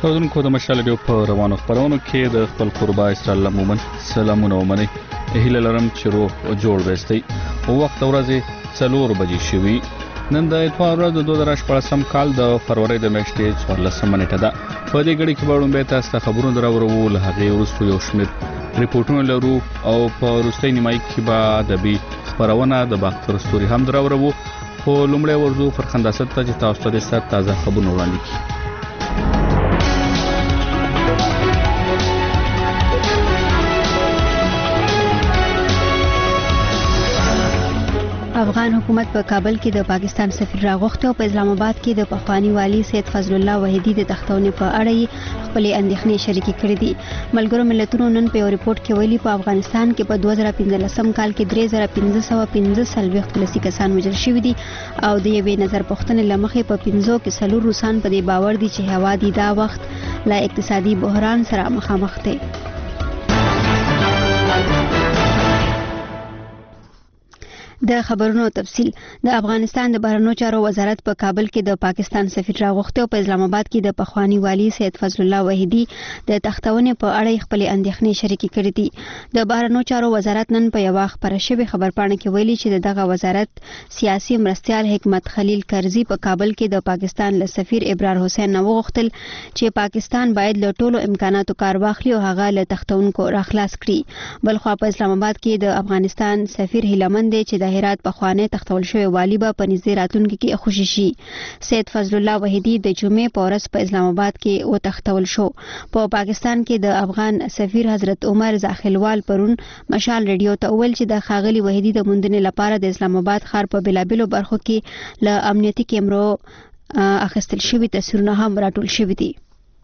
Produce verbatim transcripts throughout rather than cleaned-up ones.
اوریدونکو د مشال ډیو په روانو خبرونو کې د خپل قربا اسرائیل مومن سلامونه ومني هیله لرم چې روح جوړ وستي او وخت ورځې څلور بجې شوي نن د اتوار ورځ د دوه زره شپږم کال د فروری د میاشتې څوارلسمه نیټه ده په دې غړي کې وړاندې به تاسو ته خبرونه درورو له هغه وروسته یو شمېر ریپورتونه لرو او په وروستي نیمایي کې به ادبي خبرونه د باختر ستوري هم درورو خو لومړی ورزو فرخنداست ته چې تاسو ته ستاسو تازه خبرونه وړاندې کړي. افغان حکومت په کابل کې د پاکستان سفیر راغوښته او په اسلام آباد کې د پخوانی والی سید فضل الله وحیدی د تختونې په اړه خپل اندېښنې شریکې کړې دي. ملګرو ملتونو نن په یو ریپورت کې ویلي په افغانستان کې په دوه زره پنځلسم کال کې درې زره پنځه سوه پنځه څلوېښت ولسي کسان وژل شوي دي او د یوې نظر پوښتنې له مخې په پنځو کې څلور روسان په دې باور دي چې هیواد دا وخت له اقتصادي بحران سره مخامخ دی. د خبرونو تفصیل د افغانستان د بهرنیو چارو وزارت په کابل کې د پاکستان سفیر راغوښته او په اسلام آباد کې د پخوانی والی سید فضل الله وحیدی د تختونې په اړه خپل اندېښنې شریکې کړې دي. د بهرنیو چارو وزارت نن په یو خبره شوی خبرپاڼه کې ویلي چې دغه وزارت سیاسي مرستيال حکمت خلیل کرزي په کابل کې د پاکستان له سفیر ابرار حسین نو غوښتل چې پاکستان باید له ټولو امکاناتو کار واخلي او هغه له تختونکو راخلاص کړي. بلخو په اسلام آباد کې د افغانستان سفیر هیلمن دی چې د هرات په خوانه تختول شوی والی به په نږدې راتلونکي کې خوشی شي. سید فضل الله وحیدی د جمعې په ورځ په اسلام آباد کې و تختول شو. په پاکستان کې د افغان سفیر حضرت عمر زاخلوال پرون مشال ریډیو ته ویل چې د خاغلی وحیدی د موندنې لپاره د اسلام آباد ښار په بلابلو برخو کې له امنیتي کیمرو اخیستل شوی تصویرونه هم راټول شوي دي.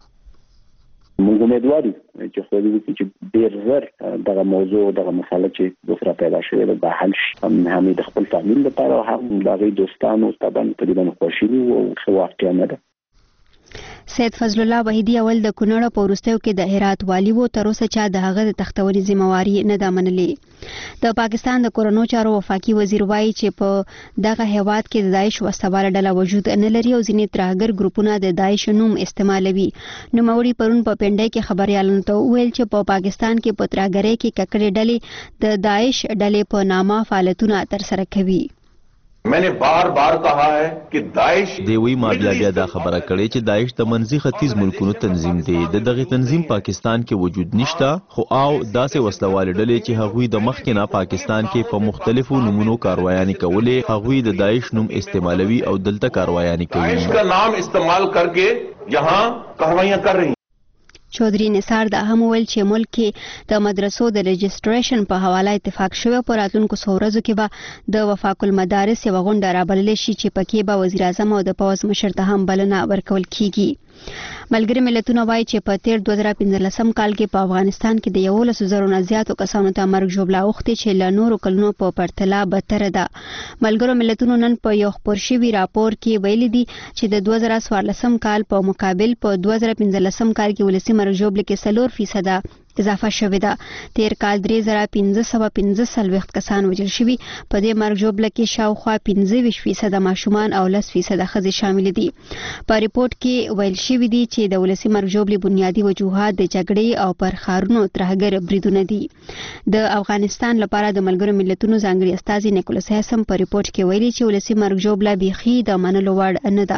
موږ امیدوارو چې خو دې چې ډېر زر دغه موضوع دغه مسله چې دوسرا پیدا شوې ده به حل شي. هم د خپل فامیل لپاره هم د غي دوستانو طبعا په دې باندې خوشحالي او ښه واقعیا نه ده. سید فضل الله وحیدی اول د کونړ په وروستیو کې د هرات والی وو تر اوسه چا د هغه د تختوري ذمہواری نه ده منلې. د پاکستان د کورونو چارو وفاقي وزیر وایي چې په دغه هیواد کې د داعش وسوال ډله وجود نه لري او ځینې ترهګر ګروپونه د داعش نوم استعمالوي. نوموړي پرون په پنډای کې خبريالانو ته ویل چې په پاکستان کې په ترهګرۍ کې ککړې ډلې د داعش ډلې په نامه فعالیتونه ترسره کوي. मैंने बार बार कहा है कि दाइश دیوی ما بیا بیا دا خبره کړې چې داعش د منځي ختیځ ملکونو تنظیم دی. د دغه تنظیم پاکستان کې وجود نشته خو او داسې وسلوال ډلې چې هغوی د مخکې نه پاکستان کې په مختلفو نمونو کاروایانې کولې هغوی د داعش نوم استعمالوي او دلته کاروایانې کوي. दाइश का नाम इस्तेमाल करके यहाँ कार्रवाइयाँ कर रही. چودري نثار دا هم ویل چې ملک کې د مدرسو د رجسټریشن په حواله اتفاق شوی په راتلونکو څو ورځو کې به د وفاق المدارس یوه غونډه رابللی شي چې پکې به وزیر اعظم او د پوځ مشر ته هم بلنه ورکول کیږي. ملګري ملتونه وایي چې په تیر دوه زره پنځلسم کال کې په افغانستان کې د یولسو زرو نه زیاتو کسانو ته مرګ ژوبله اوښتې چې له نورو کلونو په پرتله بدتره ده. ملګرو ملتونو نن په یو خپور شوي راپور کې ویلي دي چې د دوه زره څوارلسم کال په مقابل په دوه زره پنځلسم کال کې ولسي مرګ ژوبله کې څلور فیصده اضافه شوې ده. تیر کال درې زره پنځه سوه پنځه څلوېښت کسان وژل شوي. په دې مرګ ژوبله کې شاوخوا پنځه ویشت فیصده ماشومان او لس فیصده ښځې شامل دي. په ریپورت کې ویل شوي دي چې د ولسي مرګ ژوبلې بنیادي وجوهات د جګړې او پر ښارونو ترهګر بریدونه دي. د افغانستان لپاره د ملګرو ملتونو ځانګړي استازي نیکولس هیسم په ریپورت کې ویلي چې ولسي مرګ ژوبله بیخي د منلو وړ نه ده.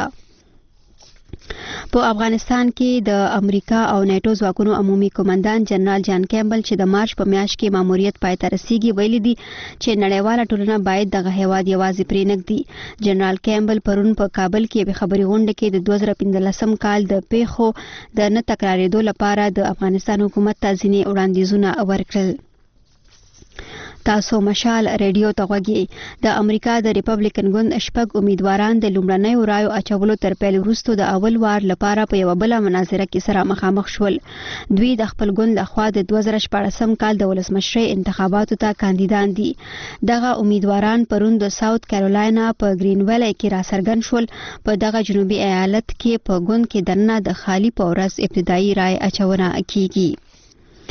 په افغانستان کې د امریکا او نیټو ځواکونو عمومي قومندان جنرال جان کیمبل چې د مارچ په میاشت کې ماموریت پای ته رسیږي ویلي دي چې نړیواله ټولنه باید دغه هیواد یوازې پرې نږدي. جنرال کیمبل پرون په کابل کې به خبري غونډه کې د دوه زره پنځلسم کال د پیښو د نه تکرارېدو لپاره د افغانستان حکومت ته ځینې وړاندیزونه ورکړل. تاسو مشال ریډیو ته غوږی. د امریکا د ریپبلیکن ګوند شپږ امیدواران د لومړنیو رایو اچولو تر پیل وروسته د اول وار لپاره په یوه بله مناظره کې سره مخامخ شول. دوی د خپل ګوند لخوا د دوه زره شپاړسم کال د ولسمشرۍ انتخاباتو ته کاندیدان دي. دغه امیدواران پرون د ساوت کیرولاینا په گرین ویلی کې راڅرګند شول. په دغه جنوبي ایالت کې په ګوند کې دننه د خالي په ورځ ابتدایي رای اچونه کیږي.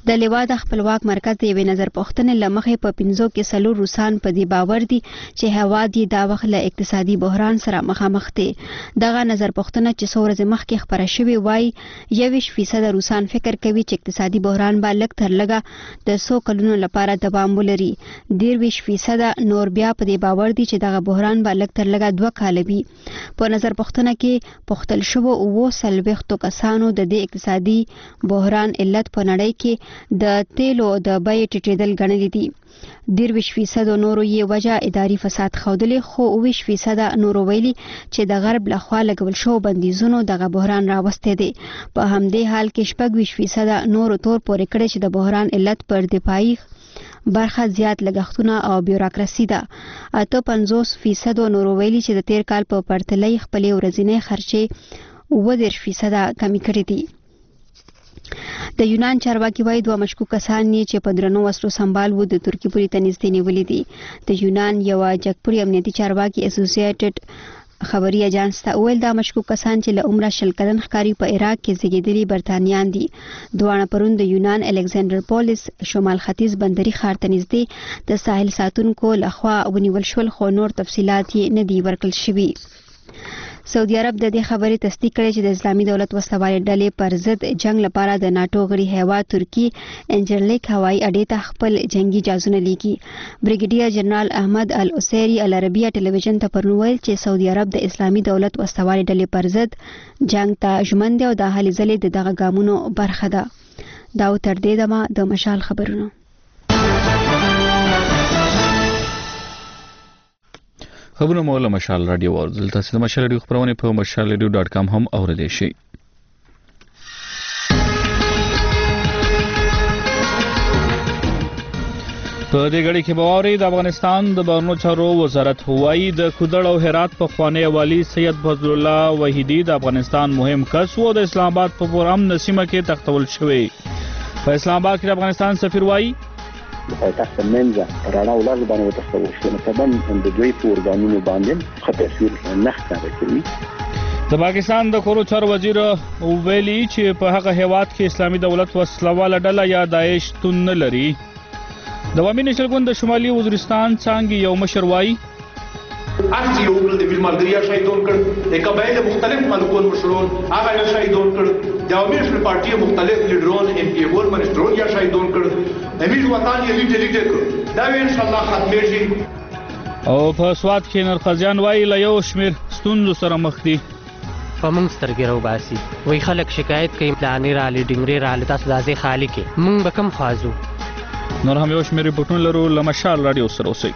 د لیوا د خپلواک مرکز د یوې نظر پوښتنې له مخې په پنځو کې څلور روسان په دې باور دي چې هیواد یې دا وخت له اقتصادي بحران سره مخامخ دی. دغه نظر پوښتنه چې څو ورځې مخکې خپره شوې وایي یوویشت فیصده روسان فکر کوي چې اقتصادي بحران به لږ تر لږه د څو کلونو لپاره دوام ولري. دېرویشت فیصده نور بیا په دې باور دي چې دغه بحران به لږ تر لږه دوه کاله وي. په نظر پوښتنه کې پوښتل شوو اووه څلوېښتو کسانو د دې اقتصادي بحران علت په نړۍ کې د تیلو د بیې ټیټېدل ګڼلي دي. دېرویشت فیصده نورو یې وجه اداري فساد ښودلې، خو اوویشت فیصده نورو ویلي چې د غرب لخوا لګول شوو بندیزونو دغه بحران راوستی دی. په همدې حال کې شپږویشت فیصده نورو تور پورې کړی چې د بحران علت پر دفاعي برخه زیات لګښتونه او بیوروکراسي ده. اته پنځوس فیصده نورو ویلي چې د تیر کال په پرتله خپلې ورځنۍ خرچې اووه دېرش فیصده کمې کړې دي. د یونان چارواکي وایي دوه مشکوک کسان چې په درنو وسلو سمبال وو د ترکیې پورې ته نږدې نیولي دي. د یونان یو جګپوړي امنیتي چارواکي اسوسییټډ خبري اجانس ته ویل دا مشکوک کسان چې له عمره شل کلن ښکاري په عراق کې زیږیدلي برتانیان دي. دواړه پرون د یونان الکساندر پولیس شمال ختیځ بندري ښار ته نږدې د ساحل ساتونکو لخوا ونیول شول، خو نور تفصیلات یې نه دي ورکړل شوي. سعودي عرب د دې خبرې تصدیق کړې چې د اسلامي دولت وسلوالې ډلې پر ضد جنگ لپاره د ناتو غړي هیواد ترکی انجرلیک هوایي اډې ته خپل جنگي جهازونه لیږي. بریګیډیر جنرال احمد العسیری العربیه ټلویزیون ته پرون ویل چې سعودي عرب د اسلامي دولت وسلوالې ډلې پر ضد جنگ ته ژمن دی او د هلې ځلې د دغه ګامونو برخه ده. دا تر دې دمه د مشال خبرونه. خبرونه مو له مشال رادیو ورزل تاسو د مشال رادیو خبرونه په مشال رادیو ډاټ کام هم اوریدئ شئ. په دې غړي کې باوري د افغانستان د بهرنیو چارو وزارت هوایي د کودړ او هرات په خوانی والی سید فضل الله وحیدی د افغانستان مهم کس وو د اسلام آباد په پورام نسیمه کې تختول شوی. په اسلام آباد کې د افغانستان سفیر وایي په تاسو منځه رانا ولر باندې تاسو شنو کبن د دوی پورګانونو باندې خطر تصویر نه ښکاره کوي. د پاکستان د کورو چارو وزیر ویلي چې په هغه هیواد کې اسلامي دولت وسلواله ډله یا داعش تون نه لري. د عوامي نېشنل ګوند د شمالي وزیرستان څانګې یو مشر وایي هر یو بل د ملګریا شهیدون کړ، د قبایل مختلف ملکون مشرون هغه شهیدون کړ، د عوامي نېشنل پارټي مختلف لیډرون ایم پی ګول منسټرون یا شهیدون کړ، امیر وطن یې وی ډیلیټ کړ. دا ان شاء الله ختمه شي. او په سواد کې نرخزیان وایي له یو شمیر ستونزو سره مخ دي. په موږ سترګې راوباسي وایي خلک شکایت کوي پلانې راغلي ډنګرې راغلي تاسو دا ځای خالي کې موږ به کوم خوازو. نور هم یو شمیر ریپورټونه لرو له مشال رادیو سره اوسئ.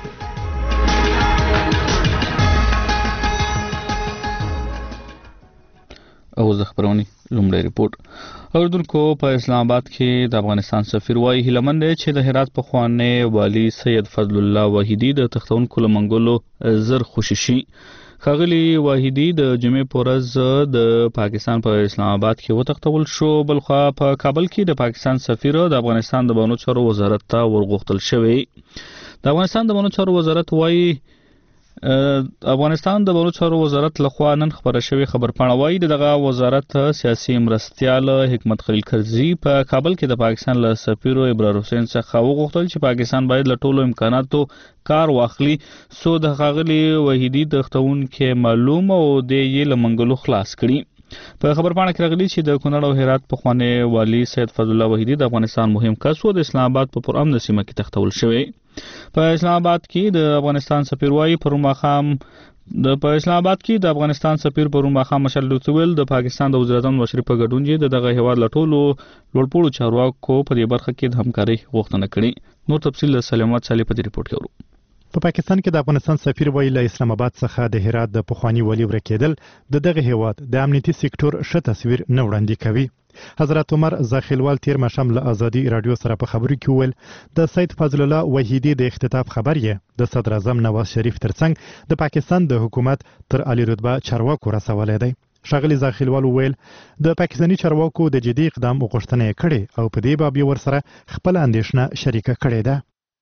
او زه خبرونی لومړی ریپورت اوردونکو په اسلام آباد کې د افغانستان سفیر وایي هیلمن دی چې د هرات په خوانی والی سید فضل الله وحیدی د تختونکو لمنګلو زر خوشی شي. ښاغلي وحیدی د جمعې په ورځ د پاکستان په اسلام آباد کې وتښتول شو. بلخوا په کابل کې د پاکستان سفیر د افغانستان د بهرنیو چارو وزارت ته ورغوښتل شوی. د افغانستان د بهرنیو چارو وزارت وایي افغانستان د بهرنیو چارو وزارت لخوا نن خبره شوې خبرپاڼه وایي دغه وزارت سیاسي مرستیال حکمت خلیل کرزي په کابل کې د پاکستان له سفیر ابرار حسین څخه وغوښتل چې پاکستان باید له ټولو امکاناتو کار واخلي سو د ښاغلي وحیدی د تختونکو معلوم او د یې لمنګلو خلاص کړي. په خبرپاڼه کې راغلي چې د کونړ او هرات په خوانی والی سید فضل الله وحیدی د افغانستان مهم کس و د اسلام آباد په پرامن سیمه کې تختول شوی. په اسلام آباد کې د افغانستان سفیر وایي پر ماخام د په اسلام آباد کې د افغانستان سفیر پر ماخام مشال لوتویل د پاکستان د وزیر اعظم مشرف په ګډون چې دغه هیواد لټولو لوړپوړو چارواکو په دې برخه کې د همکاري غوښتنه کړې. نور تفصیل له سلامت صالح په دې ریپورت کې ورو. په پاکستان کې د افغانستان سفیر وایي له اسلام آباد څخه د هرات د پخوانی ولی ورکېدل د دغه هیواد د امنیتي سکتور ښه تصویر نه وړاندې کوي. حضرت عمر زاخیلوال تیر مشام له ازادي رادیو سره په خبرو کې ویل د سید فضل الله وحیدی د اختطاف خبر یې د صدر اعظم نواز شریف ترڅنګ د پاکستان د حکومت تر عالی رتبه چارواکو رسولی دی. ښاغلي زاخیلوال ویل د پاکستاني چارواکو د جدي اقدام غوښتنه یې کړې او په دې باب یې ورسره خپل اندېښنه شریکه کړې ده.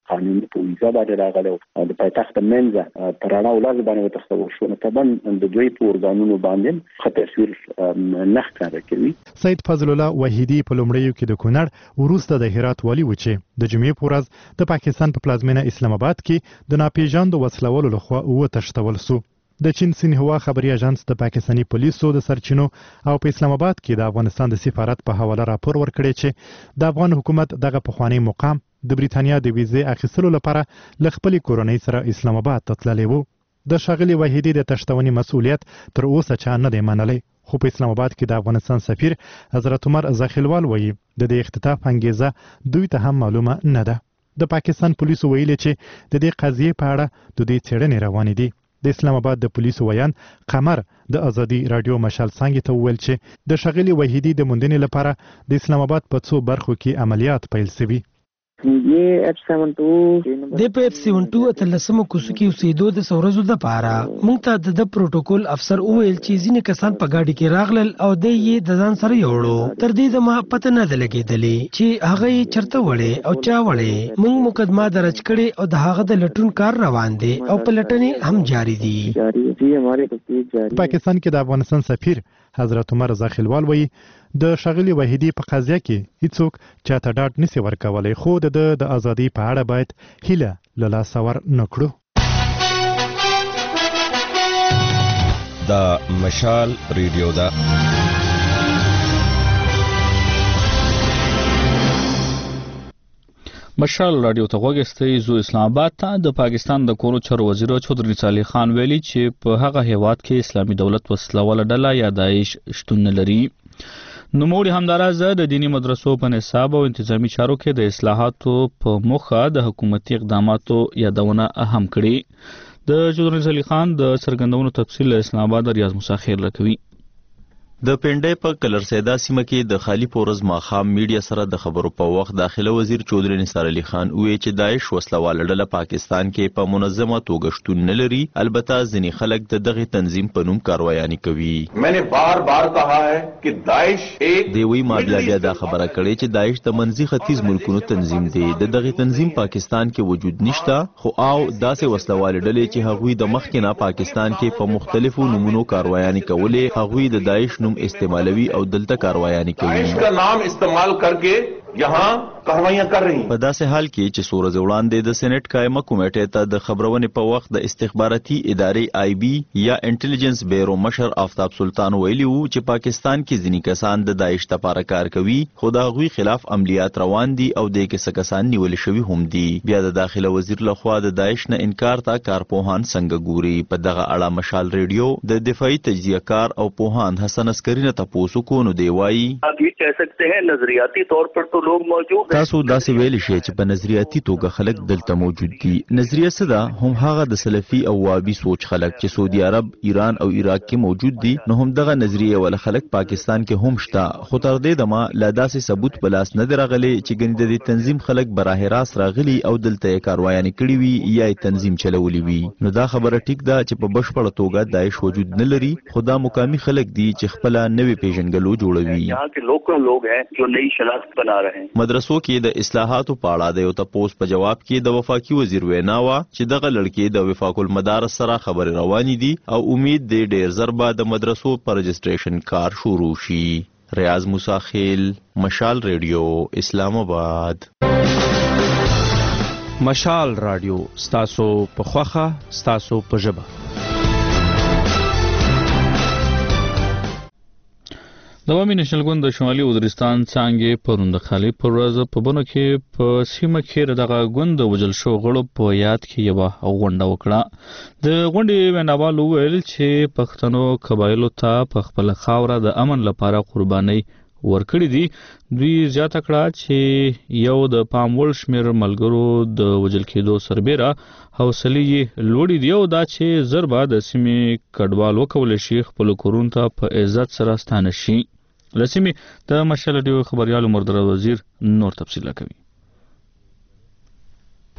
قانوني په ویزا باندې راغلی او د پایتخت منځه پر اړه ولر باندې وتښتول شو. نو طبعا د دوی په ورګانونو باندې خطر تصویر نه ښکاره کوي. سید فضل الله وحیدی په لومړیو کې د کونړ وروسته د هرات والی و چې د جمعې په ورځ د پاکستان په پلازمینه اسلام آباد کې د ناپېژاندو وسلوالو لخوا وتښتول سو. د چین سینهوا خبري اژانس د پاکستاني پولیسو د سرچینو او په اسلام آباد کې د افغانستان د سفارت په حواله راپور ورکړی چې د افغان حکومت دغه پخوانی مقام د بریتانیا د ویزې اخیستلو لپاره ل خپل کورنۍ سره اسلام آباد ته تللی و. د ښاغلي وحیدی د تښتونې مسؤلیت تر اوسه چا نه دی منلی، خو په اسلام آباد کې د افغانستان سفیر حضرت عمر زاخیلوال وایي د دې اختطاف انګیزه دوی ته هم معلومه نه ده. د پاکستان پولیسو ویلي چې د دې قضیې په اړه د دوی څېړنې روانې دي. د اسلام آباد د پولیسو ویان قمر د ازادي رادیو مشال څنګه ته وویل چې د ښاغلي وحیدی د موندنې لپاره د اسلام آباد په څو برخو کې عملیات پیل شوي. د اف سیون ټو اتلسمو کوڅو کې اوسېدو د سورزو د پاره موږ ته د پروتوکول افسر وویل چې ځینې کسان په گاډي کې راغلل او د یې د ځان سره یوړو. تر دې د ما پته نه لګېدلې چې هغه یې چرته وړي او چا وړي. موږ مقدمه درج کړې او د هغه د لټون کار روان دی او په لټنې هم جاری دي. پاکستان کې د افغانستان سفیر حضرت عمر زاخیلوال وایي د ښاغلي وحیدی په قضیه کې هیڅوک چاته ډاډ نشي ورکولی، خو د د ازادۍ په اړه باید هیله له لاسه ور نه کړو. دا مشال ریډیو ده. مشال رادیو ته غوږی زو اسلام آباد ته د پاکستان د کورو چارو وزیر چودھری صالح خان ویلي چې په هغه هیواد کې اسلامي دولت وسلواله ډله یا داعش شتون نه لري. نو موږ همدارازه د دینی مدرسو په نصاب او انتظامی چارو کې د اصلاحاتو په موخه د حکومتي اقداماتو یادونه اهم کړي. د چودھری صالح خان د څرګندونو تفصیل اسلام آباد ریاض مساخیر لکوي. د پنډای په کلرسیدا سیمه کې د خالی پورز ماخام میډیا سره د خبرو په وخت داخله وزیر چودھری نثار علي خان وی چې داعش وسلواله ډله پاکستان کې په منظمه توګه شتون نه لري، البته ځینې خلک د دغه تنظیم په نوم کاروایاني کوي. मैंने बार बार कहा है कि दाइश एक دی وی ما بیا بیا دا خبره کړې چې داعش د منځي ختیځ ملکونو تنظیم دی. د دغه تنظیم پاکستان کې وجود نشته، خو او داسې وسلواله ډلې چې هغوی د مخکې نه پاکستان کې په مختلفو نومونو کاروایاني کولې، هغوی د داعش استعمالوي او دلته کاروایاني کوي. داعش کا نام استعمال کرके यहाँ کاروایاں کر رہی ہیں. په داسې حال کې چې سورز وړاندې د سېنات قائمه کمیټې ته د خبرونې په وخت د استخباراتي ادارې آی بي یا انټيليجنس بیورو مشر آفتاب سلطان ویلي وو چې پاکستان کې ځینې کسان د داعش لپاره کار کوي، خو د هغوی خلاف عملیات روان دي او د کې څه کسان نیول شوي هم دي. بیا د داخله وزیر لخوا د داعش نه انکار ته کارپوهان څنګه ګوري. په دغه اړه مشال ریډیو د دفاعي تجزیه کار او پوهان حسن عسکری نه تاسو کو نو دی وایي کہہ سکتے ہیں نظریاتی طور پر تو لوگ موجود تاسو داسې ویل شي چې په نظریاتي توګه خلک دلته موجود دي. نظریه څه ده؟ هم هغه د سلفي او وابي سوچ خلک چې سعودي عرب، ایران او عراق کې موجود دي، نو هم دغه نظریه ول خلک پاکستان کې هم شته. خو تر دې دمه لا داسې ثبوت بلاس نه درغلي چې ګنې د تنظیم خلک براه راست راغلي او دلته کاروایاني کړی وي یا تنظیم چلولي وي. نو دا خبره ټیک ده چې په بشپړه توګه داعش وجود نه لري، خو دا مقامي خلک دي چې خپل نوې پیژنګلو جوړوي. یہاں کے لوکل لوگ ہیں جو نئی شناخت بنا رہے ہیں. مدرسو کې د اصلاحاتو په اړه د یو تپوس په جواب کې د وفاقي وزیر وینا وا چې دغه لړکې د وفاق المدارس سره خبرې روانې دي او امید دی ډیر زر به د مدرسو پر رجسټریشن کار شروع شي. ریاض مساخیل، مشال ریډیو، اسلام آباد. مشال رادیو ستاسو په خوخه ستاسو په ژبه. د عوامي نېشنل ګوند د شمالي وزیرستان څانګې پرون د خالي پر ورځ په بنو کې په سیمه کې دغه ګوند د وجل شو غړو په یاد کې یوه غونډه وکړه. د غونډې ویناوال وویل چې پښتنو قبایلو ته په خپل خاوره د امن لپاره قربانۍ ورکړي دي. دوی زیاته کړه چې یو د پام وړ شمېر ملګرو د وجل کېدو سربیره حوصلې یې لوړې دي او دا چې زر به د سیمې کډوال وکولی شي خپلو کورونو ته په عزت سره ستانه شي. له سیمې د مشال ریډیو خبریال عمر وزیر نور تفصیل کوي.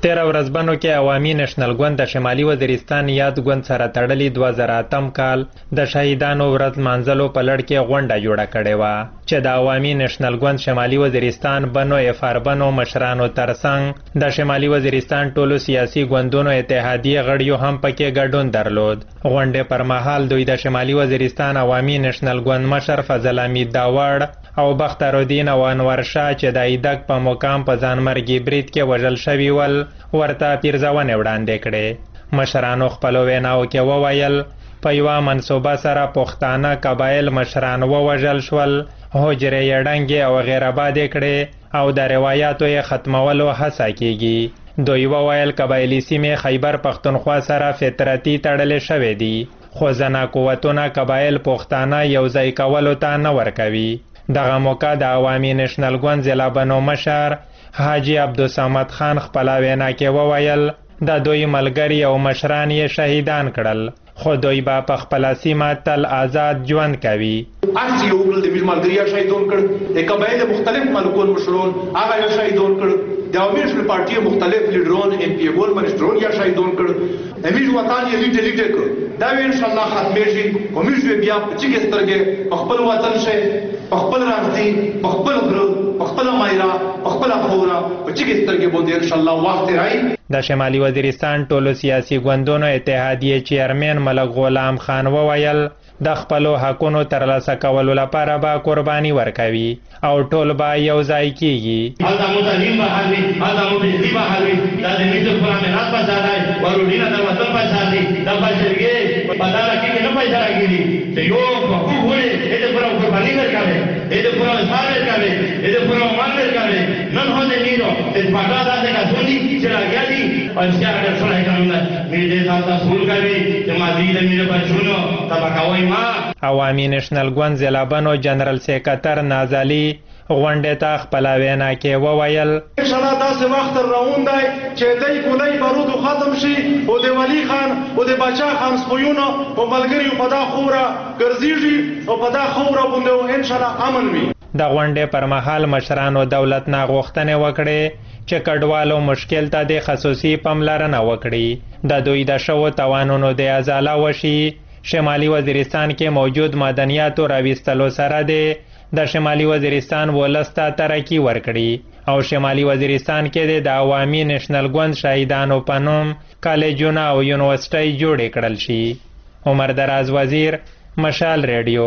تیره ورځ بنو کې عوامي نېشنل ګوند د شمالي وزیرستان یاد ګوند سره تړلي دوه زره اتم کال د شهیدانو ورځ لمانځلو په لړ کې غونډه جوړه کړې وه چې د عوامي نېشنل ګوند شمالي وزیرستان بنو اف آر بنو مشرانو ترڅنګ د شمالي وزیرستان ټولو سیاسي ګوندونو اتحادیې غړیو هم پکې ګډون درلود. غونډې پر مهال دوی د شمالي وزیرستان عوامي نېشنل ګوند مشر فضل حمید داوړ او بخترالدین او انور شاه چې د ایدک په مقام په ځانمرګي برید کې وژل شوي ول ورته پیرزونې وړاندې کړې. مشرانو خپلو ویناو کې وویل په یوه منصوبه سره پښتانه قبایل مشران ووژل شول، حجرې یې ړنګې او غیرآبادې کړې او د روایاتو یې ختمولو هڅه کیږي. دوی وویل قبایلي سیمې خیبر پښتونخوا سره فطرتي تړلې شوې دي، خو ځنا قوتونه قبایل پښتانه یو ځای کولو ته نه ورکوي. دغه موقع د عوامي نېشنل ګوند ضلع بنو مشر حاجي عبدالصمد خان خپله وینا کې وویل د دوی ملګري او مشران یې شهیدان کړل، خو دوی به په خپله سیمه تل آزاد ژوند کوي. هر څه یې وکړل، د میر ملګري یې شهیدون کړ، د قبایل مختلف ملکون مشرون هغه یې شهیدون کړ، د عوامي نېشنل پارټي مختلف لیډرون ایم پی ګول منسټرون یې شهیدون کړ، امیر وطن یې لیډه لیډه کړ. دا به انشاءالله ختمېږي، خو موږ بیا په چیګې سترګې په خپل وطن شي، په خپل رازدي، په خپل غره، په خپله مایره، په خپله خوره په چیګې سترګې باندې انشاءالله وخت رایي. د شمالي وزیرستان ټولو سیاسي ګوندونو اتحادیې چیرمن ملک غلام خان وویل د خپلو حقونو ترلاسه کولو لپاره به قرباني ورکوي او ټول به یو ځای کیږي. هلته مو تعلیم به حل وي، هلته مو بجلي به حل وي، دا د ملي پرامنات په ځای دی، ورونینا د وطن په ځای دی، دا بشرګې په دغه کې نه پیدا راګیري چې یو حقوق وړي دې پر قرباني ورکوي، دې پر اظهار ورکوي، دې پر عمل ورکوي. نن هو دې نیرو چې پټا دا د کډونی چې راګیالي او چې هغه څه راځي مې دې تاسو ټول کوي چې ما دې دې مې بچونو تبکاوي. عوامي نېشنل ګوند ضلع بنو جنرال سیکرټر نازالي غونډې ته خپله وینا کې وویل انشاءالله داسې وخت روان دی چې دی ګولۍ بارودو ختم شي او د ولی خان او د باچا خان سپیونو په ملګریو په دا خوره ګرځېږي او په دا خوره باندې انشاءالله امن وي. د غونډې پر مهال مشرانو دولت نه غوښتنې وکړې چې کډوالو مشکل ته د خصوصي پاملرنه وکړي، د دوی د شوو توانونو د ازاله وشي. شمالي وزیرستان کې موجود معدنیاتو راویستلو سره د شمالي وزیرستان ولس ته ترقي ورکړي او شمالي وزیرستان کې د عوامي نېشنل ګوند شهیدانو په نوم کالجونه او یونیورسټۍ جوړې کړل شي. عمر دراز وزیر، مشال ریډیو،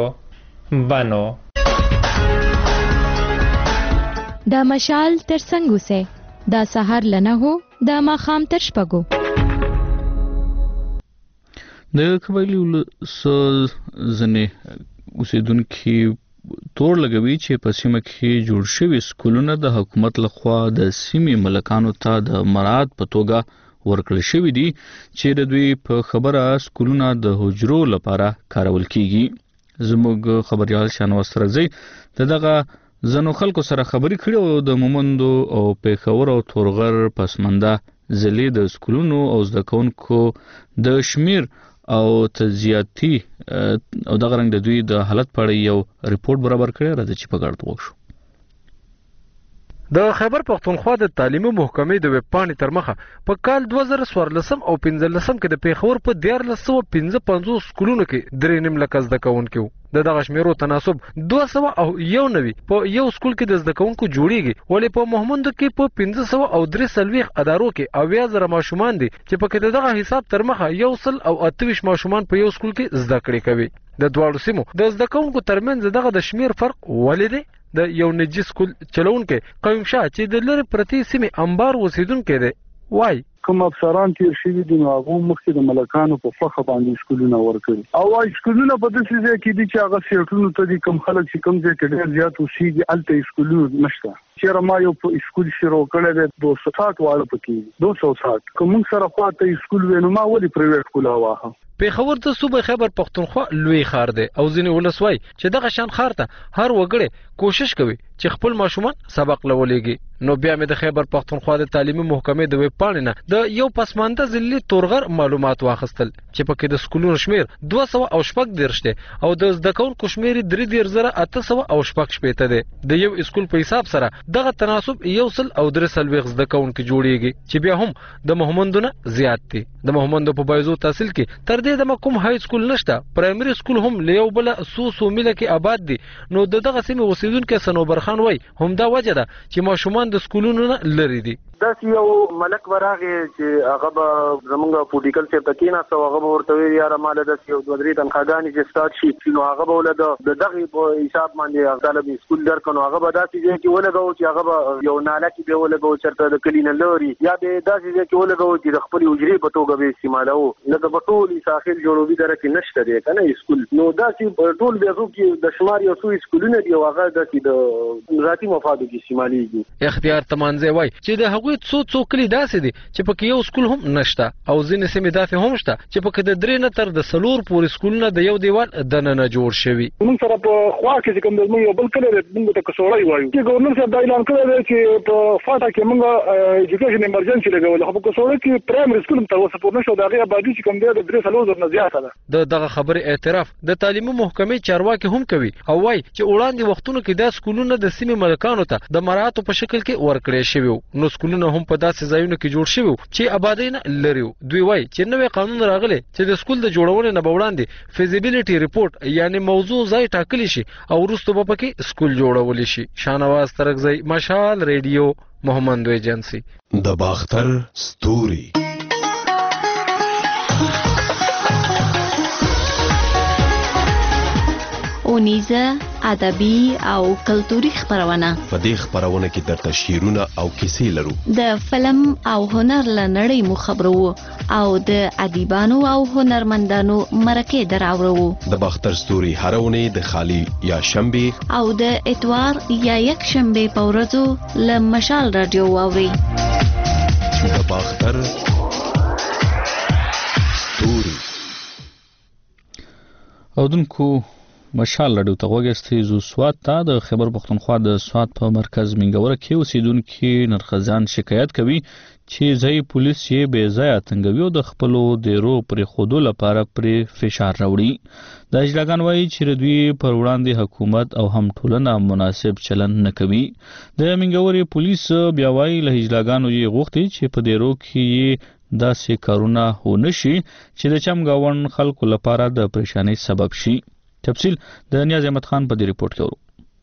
بنو. دا مشال تر څنګه اوسه دا سهار لنه هو دا ماښام تر شپږو. د قبایلي ولس ځینې اوسېدونکي تور لګوي چې په سیمه کې جوړ شوي سکولونه د حکومت لخوا د سیمې ملکانو ته د مراعات په توګه ورکړل شوي دي چې د دوی په خبره سکولونه د حجرو لپاره کارول کیږي. زموږ خبريال شانواز رضی دغه ځنو خلکو سره خبري کړي او د مومندو او پیښور او تورغر پسمنده ضلع د سکولونو او زده کوونکو د شمیر او تزیاتی او دغه رنګ د دوی د حالت په اړه یو ریپورت برابر کړی راځي چې په ګډه وښو. د خیبر پښتونخوا د تعلیمي محکمې د ویب پاڼې تر مخه په کال دوه زره څوارلسم او پنځلسم کې د پیښور په دیارلس سوه پنځه پنځوس سکولونو کې درې نیم لکه زده کوونکي وو. د دغه شمیرو تناسب دوه سوه او یو نوي په یو سکول کې د زده کوونکو جوړیږي، ولې په محمودو کې په پنځه سوه او درې څلوېښت ادارو کې اویا زره ماشومان دي چې پکې د دغه حساب تر مخه یو سل او اته ویشت ماشومان په یو سکول کې زده کړې کوي. د دواړو سیمو د زده کوونکو ترمنځ دغه د شمیر فرق ولې دی؟ د یو نجی سکول چلونکي قیوم شاه چې د لری پرتی سیمې انبار وسیدونکي دی وای کوم افسران تیر شوي دي نو هغه مخکې د ملکانو په خوخه باندې سکولونه ورکړي او وايي سکولونه په داسې ځای کې دي چې هغه سیټونو ته دي کوم خلک چې کوم ځای کې ډېر زیات اوسېږي هلته سکولونه نشته. چېرې ما یو په سکول شروع کړی دی دوه سوه ساټ واړه پکې دوه سوه ساټ که موږ سره خواته سکول وی نو ما ولې پرایویټ سکول واهه. پیښور د صوبې خیبر پښتونخوا لوی ښار دی او ځینې ولس وایي چې دغه شان ښار ته هر وګړی کوشش کوي چې خپل ماشومان سبق لولېږي. نو بیا مې د خیبر پښتونخوا د تعلیمي محکمې د ویب پاڼې نه د یو پسمانده ځلي تورغر معلومات واخیستل چې پکې د سکولونو شمیر دوه سوه او شپږ دېرش دی او د زده کوونکو شمیر درې دېرش زره اته سوه او شپږ شپېته دی. د یو اسکول په حساب سره دغه تناسب یو سل او درې څلوېښت زده کوونکي جوړیږي چې بیا هم د مهمندونه زیات دي. د مهمندو په بایزو تحصیل کې تر دې دمه کوم های سکول نشته. پرایمري سکول هم له یو بله څو څو میله کې آباد دي. نو د دغه سیمې اوسیدونکي صنوبر خان وایي همدا وجه ده چې ماشومان د سکولونو نه لرې دي. داسې یو ملک ورغې چې هغه به زمونږ پولیټیکل صاحب ته کېناسته او هغه به ورته ویل یاره ماله داسې یو دوه درې تنخواګانې چې سټارټ شي نو هغه به ولګه د دغې په حساب باندې طالب سکول درکړو نو هغه به داسې ځای کې ولګو چې هغه به یو ناله کې به ولګو چېرته د کلي نه لرې یا به یې داسې ځای کې ولګو چې د خپلې حجرې په توګه به استعمالوو لکه په ټول ساحل جنوبي دره کې نشته دی که نه سکول نو داسې په ټول بیازو کې د شمار یو څو سکولونه دي او هغه داسې د ذاتي مفادو کې استعمالېږي. اختیار تمانځی وایي چې د هغوی څو څو کلي داسې دي چې پکې یو سکول هم نشته او ځینې سیمې داسې هم شته چې پکې د درې نه تر د څلور پورې سکولونه د یو دیوال دننه جوړ شوي. موږ سره په خوا کې چې کوم د موږ یو بل کلی دی موږ ته کڅوړی وایو چې ګورنر صاحب دا اعلان کړی دی چې په فاټا کې موږ ایجوکیشن ایمرجنسي لګولې خو په کڅوړی کې پرایمري سکول هم تر اوسه پورې نشو د هغې آبادي چې کوم دی د درې څلور زره نه زیاته ده. د دغه خبرې اعتراف د تعلیمي محکمې چارواکي هم کوي او وایي چې وړاندې وختونو کې دا سکولونه د سیمې ملکانو ته د مراعاتو په شکل کې ورکړی شوي وو نو سکولونه هم په داسې ځایونو کې جوړ شوي چې آبادۍ نه لرې وو. دوی وایي چې نوی قانون راغلی چې د سکول د جوړونې نه به وړاندې فیزیبیلیټي ریپورټ یعنی موضوع ځای ټاکلی شي او وروسته به پکې سکول جوړولی شي. شاهنواز ترکزی، مشال ریډیو، محمد ایجنسی. د باختر ستوري اونیزه ادبي او کلتوري خبرونه. په دې خبرونه کې درته شعرونه او کیسې لرو. د فلم او هنر لنړۍ مو خبرو او د ادیبانو او هنرمندانو مرکه دراورو. د باختر ستوري هرونه د خالی یا شنبه او د اتوار یا یک شنبه په ورځو ل مشال رادیو واوري. د باختر ستوري اودونکو مشال لډو ته وګستې زو سواد ته د خبر پښتونخوا د سواد په مرکز منګوره کې اوسیدونکو نرخزان شکایت کوي چې ځای پولیس یې بې ځایه تنګوي او د خپلو دیرو پرې خودو لپاره پرې فشار راوړي. د اجلاګان وایي چې دوی پر وړاندې حکومت او هم ټولنه مناسب چلن نه کوي. د منګورې پولیس بیا وایي له اجلاګانو یې غوښتي چې په دیرو کې داسې کارونه ونه شي چې د چمګاون خلکو لپاره د پریشانی سبب شي. تفصیل د نیاز احمد خان په دې ریپورت کې ورو.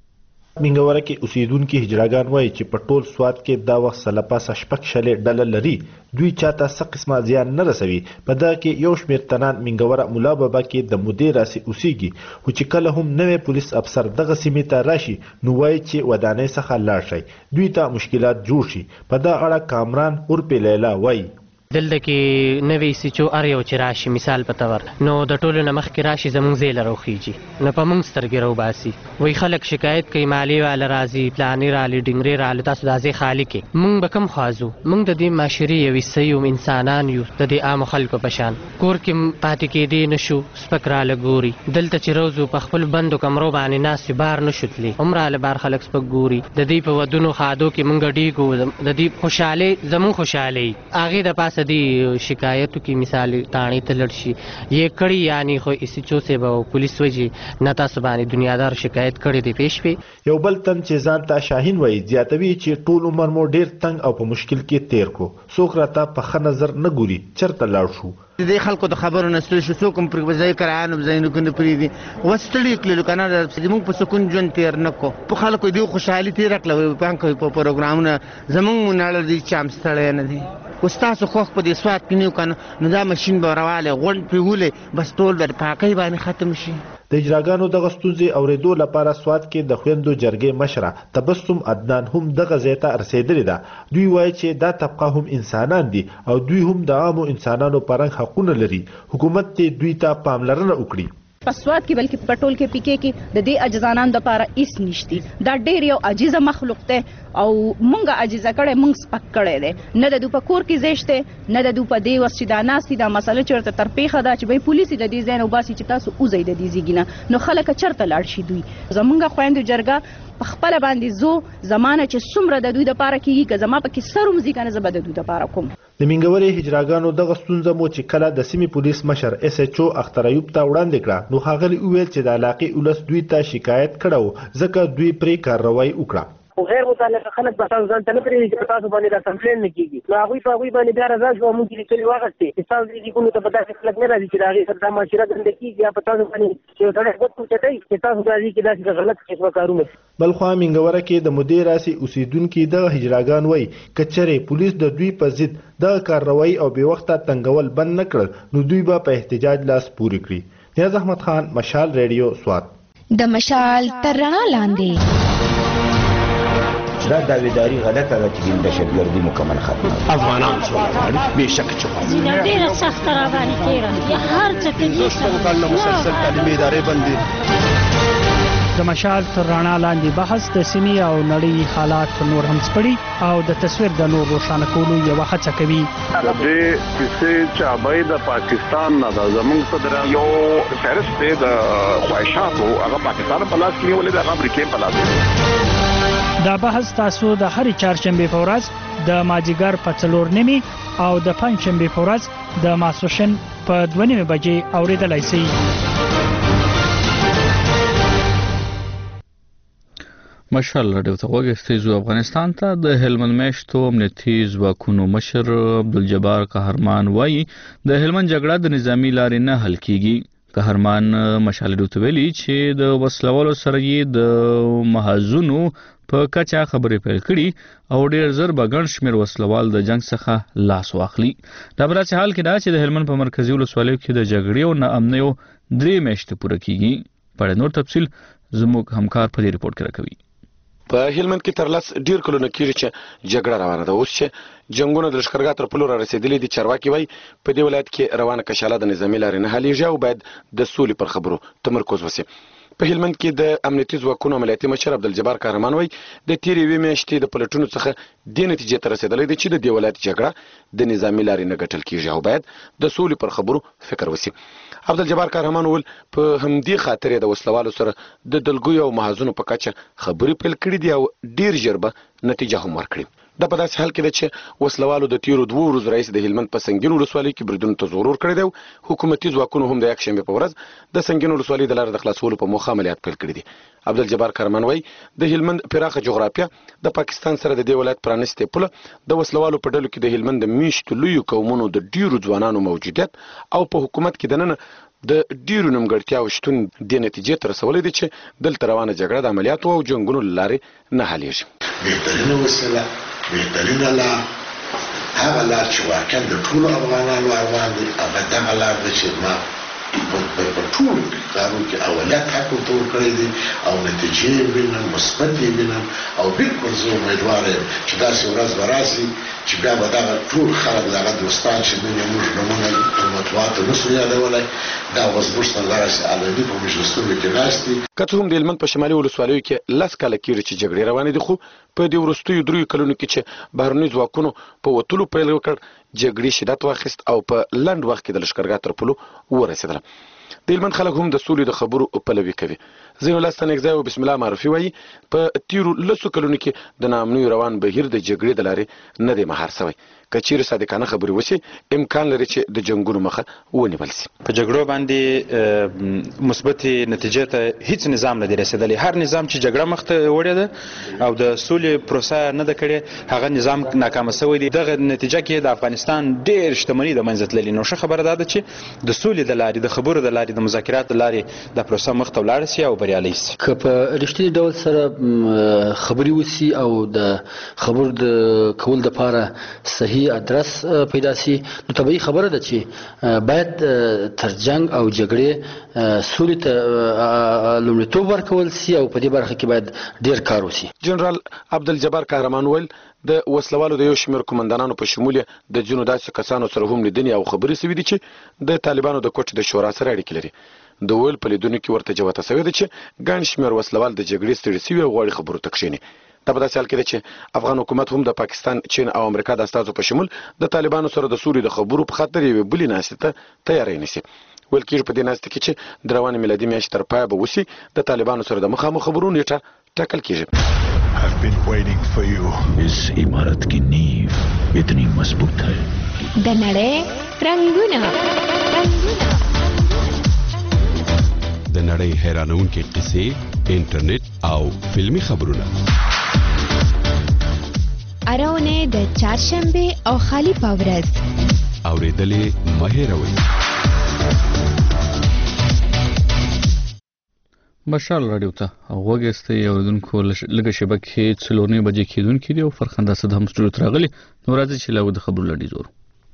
منګوره کې اوسیدونکو هجراګان وایي چې په ټول سواد کې دا وخت سلپاسه شپږ شلې ډله لري دوی چاته څه قسمه زیان نه رسوي. په دا کې یو شمېر تنان منګوره مولا بابا کې د مودې راسي اوسیږي خو چې کله هم نوی پولیس افسر دغه سیمې ته راشي نو وایي چې ودانۍ څخه لاړ شي دوی ته مشکلات جوړ شي. په دا اړه کامران اورپې لیلا وایي دلته کې نوی سیچو ار یو چې راشي مثال په تور نو د ټولو نه مخکې راشي زمونږ ځای له راوخیږي نو په موږ سترګې راوباسي وایي خلک شکایت کوي مالیې واله راځي پلانې رالي ډنګرې رالي تاسو دا ځای خالي کې موږ به کوم خوازو موږ د دې معاشرې یو حصه یو انسانان یو د دې عامو خلکو په شان کور کې پاتې کېدی نشو سپک راله ګوري دلته چې روزو په خپل بندو کمرو باندې ناستې بار نشو تللی هم راله بار خلک سپک ګوري د دې په ودونو خادو کې موږ ډېږو د دې خوشحالۍ زموږ خوشحالۍ هغې د پاسه دی شکایتو کې مثال تاڼې ته لړ شي یې کړي یعنی خو اسی چو سے به پولیس وجي نه تاسو باندې دنیادار شکایت کړي دی پیش پی یو بل تن چې ځان ته شاهین وایي زیاتوي چې ټول عمر مو ډیر تنگ او په مشکل کې تیر کو څوک راته په ښه نظر نه ګوري چرته لاړ شو د خلکو د خبرو نه ستړي شو څوک هم پرې ځای کرانو ځایونو کې نه پرېږدي وستړي کړلو که نه زموږ په سکون ژوند تېر نه کړو په خلکو دوی خوشحالي تېره کړله پانکوي په پروګرامونه زموږ نړه دي چې هم ستړی نه دي اوس تاسو خوښ په دې سواد کې نه یو که نه نو دا مشین به راوالی غونډ پرې ولې بس ټول به د پاکۍ باندې ختم شي. د اجراګانو دغه ستونزې اورېدو لپاره سواد کې د خویندو جرګې مشره تبسم عدنان هم دغه ځای ته رسېدلې ده. دوی وایي چې دا طبقه هم انسانان دي او دوی هم د عامو انسانانو په رنګ حقونه لري حکومت ته دوی ته پاملرنه وکړي. په سواد کې بلکې په ټول کې پیکې کې د دې عجزانان دپاره هېڅ نشتی دا ډېر یو عجیزه مخلوق دی او مونږ عجیزه کړی مونږ سپک کړی دی نه د دوی په کور کې زیشت دی نه د دوی په دې وس چې دا ناست دي دا مسله چېرته تر پېښه ده چې بی پولیس د دې ځای نه وباسي چې تاسو وځئ د دې ځیږي نه نو خلک چېرته لاړ شي دوی زمونږ خویندو جرګه په خپله باندې زو زمانه چې څومره د دوی دپاره کېږي که زما پکې سر ومځي که نه زه به د دوی دپاره کوم. د منګورې هجراګانو دغه ستونزه مو چې کله د سیمې پولیس مشر اس ایچ او اختر ایوب ته وړاندې کړه نو ښاغلي وویل چې د علاقې ولس دوی ته شکایت کړی ځکه دوی پرې کارروایي وکړه. خو غیر متعلقه خلک به تاسو ځان ته نه پرېږدي چې تاسو باندې دا کمپلین نه کېږي نو هغوی په هغوی باندې بیا رضا شوه مونږ چې لیکلي واخیستې چې ستاسو دې لیکونو ته به داسې خلک نه راځي چې د هغې سره دا معاشره ګنده کېږي یا په تاسو باندې چې یو سړی ګوت اوچتوي چې تاسو راځي چې داسې غلط قسمه کارونه بلخوا منګوره کې د مودې راسي اوسیدونکي دغه هجراګان وایي که چېرې پولیس د دوی په ضد دغه کارروایي او بې وخته تنګول بند نه کړل نو دوی به په احتجاج لاس پورې کړي. نیاز احمد خان، مشال ریډیو، سوات. د مشال تر رڼا لاندې دا داویداری غلطه ده چې د دهشتګردي مکمل ختمه افغانان سوله غواړي بېشکه چې غواړي ډېره سخته راباندې تېره هر څه کوي شپږ کلونه مسلسل تعلیمي ادارې بندي. د مشال تر رڼا لاندې بحث د سیمې او نړۍ حالات نور هم سپړي او د تصویر د نور روښانه کولو یوه هڅه کوي. د دې کیسې چابۍ د پاکستان نه ده زموږ صدر یو فهرست دی د خواهشاتو هغه پاکستان په لاس کې نیولې ده هغه امریکې په لاس کې. دا بحث تاسو د هرې چهارشنبې په ورځ د مازدیګر په څلور نیمې او د پنجشنبې په ورځ د ماسپښین په دوه نیمې بجې اورېدلی شئ. مشال راډیو ته غوږ ایښتئ. افغانستان ته د هلمند میاشتو امنیتي ځواکونو مشر عبدالجبار قهرمان وایي د هلمند جګړه د نظامی لارې نه حل کیږي. قهرمان مشال راډیو ته ویلي چې د وسلوالو سره یې د محاذونو په کچه خبرې پیل کړي او ډېر زر به ګڼ شمېر وسلوال د جنګ څخه لاس واخلي. دا په داسې حال کې ده چې د هلمند په مرکزي ولسوالیو کې د جګړې او ناامنیو درې میاشتې پوره کیږي. په اړه نور تفصیل زموږ همکار په دې ریپورت کې راکوي. په هلمند کې تر لس ډیر کلونه کېږي چې جګړه روانه ده. اوس چې جنگونه د لښکرګاه تر پلو را رسېدلي دي، چارواکي وایي په دې ولایت کې روانه کشاله د نظامي لارې نه حلیږي او باید د سولې پر خبرو تمرکز وشي. په هلمند کې د امنیتي ځواکونو عملیاتي مشر عبدالجبار قهرمان وایي د تېرې یوې میاشتې د پلټونو څخه دې نتیجې ته رسېدلی دی چې د دې ولایت جګړه د نظامي لارې نه ګټل کېږي او باید د سولې پر خبرو فکر وشي. عبدالجبار قهرمان وویل په همدې خاطر د وسلوالو سره د دلګیو او محاذونو په کچه خبرې پیل کړي دي او ډېر ژر به نتیجه هم ورکړي. دا په داسې حال کې ده چې وسلوالو د تیرو دوه ورځو راهیسې د هلمند په سنګین ولسوالۍ کې بریدونو ته زور ورکړی دی او حکومتي ځواکونو هم د یکشنبې په ورځ د سنګین ولسوالۍ د لارې د خلاصولو په موخه عملیات پیل کړي دي. عبدالجبار قهرمان وایي د هلمند پراخه جغرافیه د پاکستان سره د دې ولایت پرانیستې پوله د وسلوالو په ډلو کې د هلمند د میشتو لویو قومونو د ډیرو ځوانانو موجودیت او په حکومت کې دننه د ډیرو نیمګړتیاو شتون د نتیجې ته رسولی دی چې دلته روانه جګړه د عملیاتو او جنګونو له لارې نه حلیږي. بهترینه وسیله بهترینه لار هغه لار چې واقعا د ټولو افغانانو ارمان دی هغه دغه لار ده چې ما په ټولو کارونو کې اولیت حق ورته ورکړی دی او نتیجې یې وینم مثبت یې وینم او بالکل زه امیدوار یم چې داسې ورځ به راسي چې بیا به دغه ټول خلک د هغه دوستان چې نن یې موږ نومونه په مطبوعاتو نسو یادولی دا اوس موږ ته دغسې علني په مجلسونو کې ناست دي. که څه هم د هلمند په شمالي ولسوالیو کې لس کاله کېږي چې جګړې روانې دي، خو په دې وروستیو دریو کلونو کې چې بهرنیو ځواکونو په وتلو پیل وکړ جګړې شدت واخیست او په لنډ وخت کې د لښکرګاه تر پلو ورسېدله. د هلمند خلک هم د سولې د خبرو پلوي کوي. ځینو لاستن اگزای او بسم الله معرفي وایي په تیرو لسو کلونو کې د ناامنیو روان بهیر د جګړې د لارې نه دی مهار سوی. که چیرې صادقانه خبرې وشي امکان لري چې د جنګونو مخه ونیول شي. په جګړو باندې مثبت نتیجې ته هیڅ نظام نه دی رسېدلی. هر نظام چې جګړه مخته وړې ده او د سولې پروسه نه ده کړې هغه نظام ناکامه سوی دی. دغه نتیجه کې د افغانستان ډېر شتمني د منځه تللې. نو ښه خبره دا ده چې د سولې د لارې د خبرو د لارې د مذاکرات د لارې د پروسه مخته ولاړه شي او بریالۍ شي. که په رښتیني ډول سره خبرې وشي او د خبرو د کولو دپاره صحیح ادرس پیدا شي نو طبیعي خبره ده چې باید تر جنګ او جګړې سولې ته لومړیتوب ورکول شي او په دې برخه کې باید ډېر کار وشي. جنرال عبدالجبار قهرمان ویل د وسلوالو د یو شمېر قومندانانو په شمول د ځینو داسې کسانو سره هم لیدنې او خبرې شوي دي چې د طالبانو د کوټې د شورا سره اړیکې لري. د ویل په لیدونو کې ورته جوته شوې ده چې ګڼ شمېر وسلوال د جګړې ستړي شوي او غواړي خبرو ته کښېني. دا په داسې حال کې ده چې افغان حکومت هم د پاکستان، چین او امریکا د استازو په شمول د طالبانو سره د سولې د خبرو په خاطر یوې بلې ناستې ته تیاری نیسي. ویل کېږي په دې ناستې کې چې د روانې میلادي میاشتې تر پایه به وشي د طالبانو سره د مخامخ خبرو نیټه ټاکل کېږي. I've been waiting for you. इस इमारत की नींव इतनी मजबूत है د نړۍ رنگونه د نړۍ حیرانونکې قصې، انټرنیټ او فلمی خبرونه اراونه د چهارشنبه او خالی پاورز اوریدلې مهیروي. مشال رادیو ته غوږستې اوریدونکو لږه شبکې څلورنې بجې کېدونکې دي او فرخنده صد هم سټوډیو ته راغلي. نو راځي چې لاو د خبرو لړۍ زور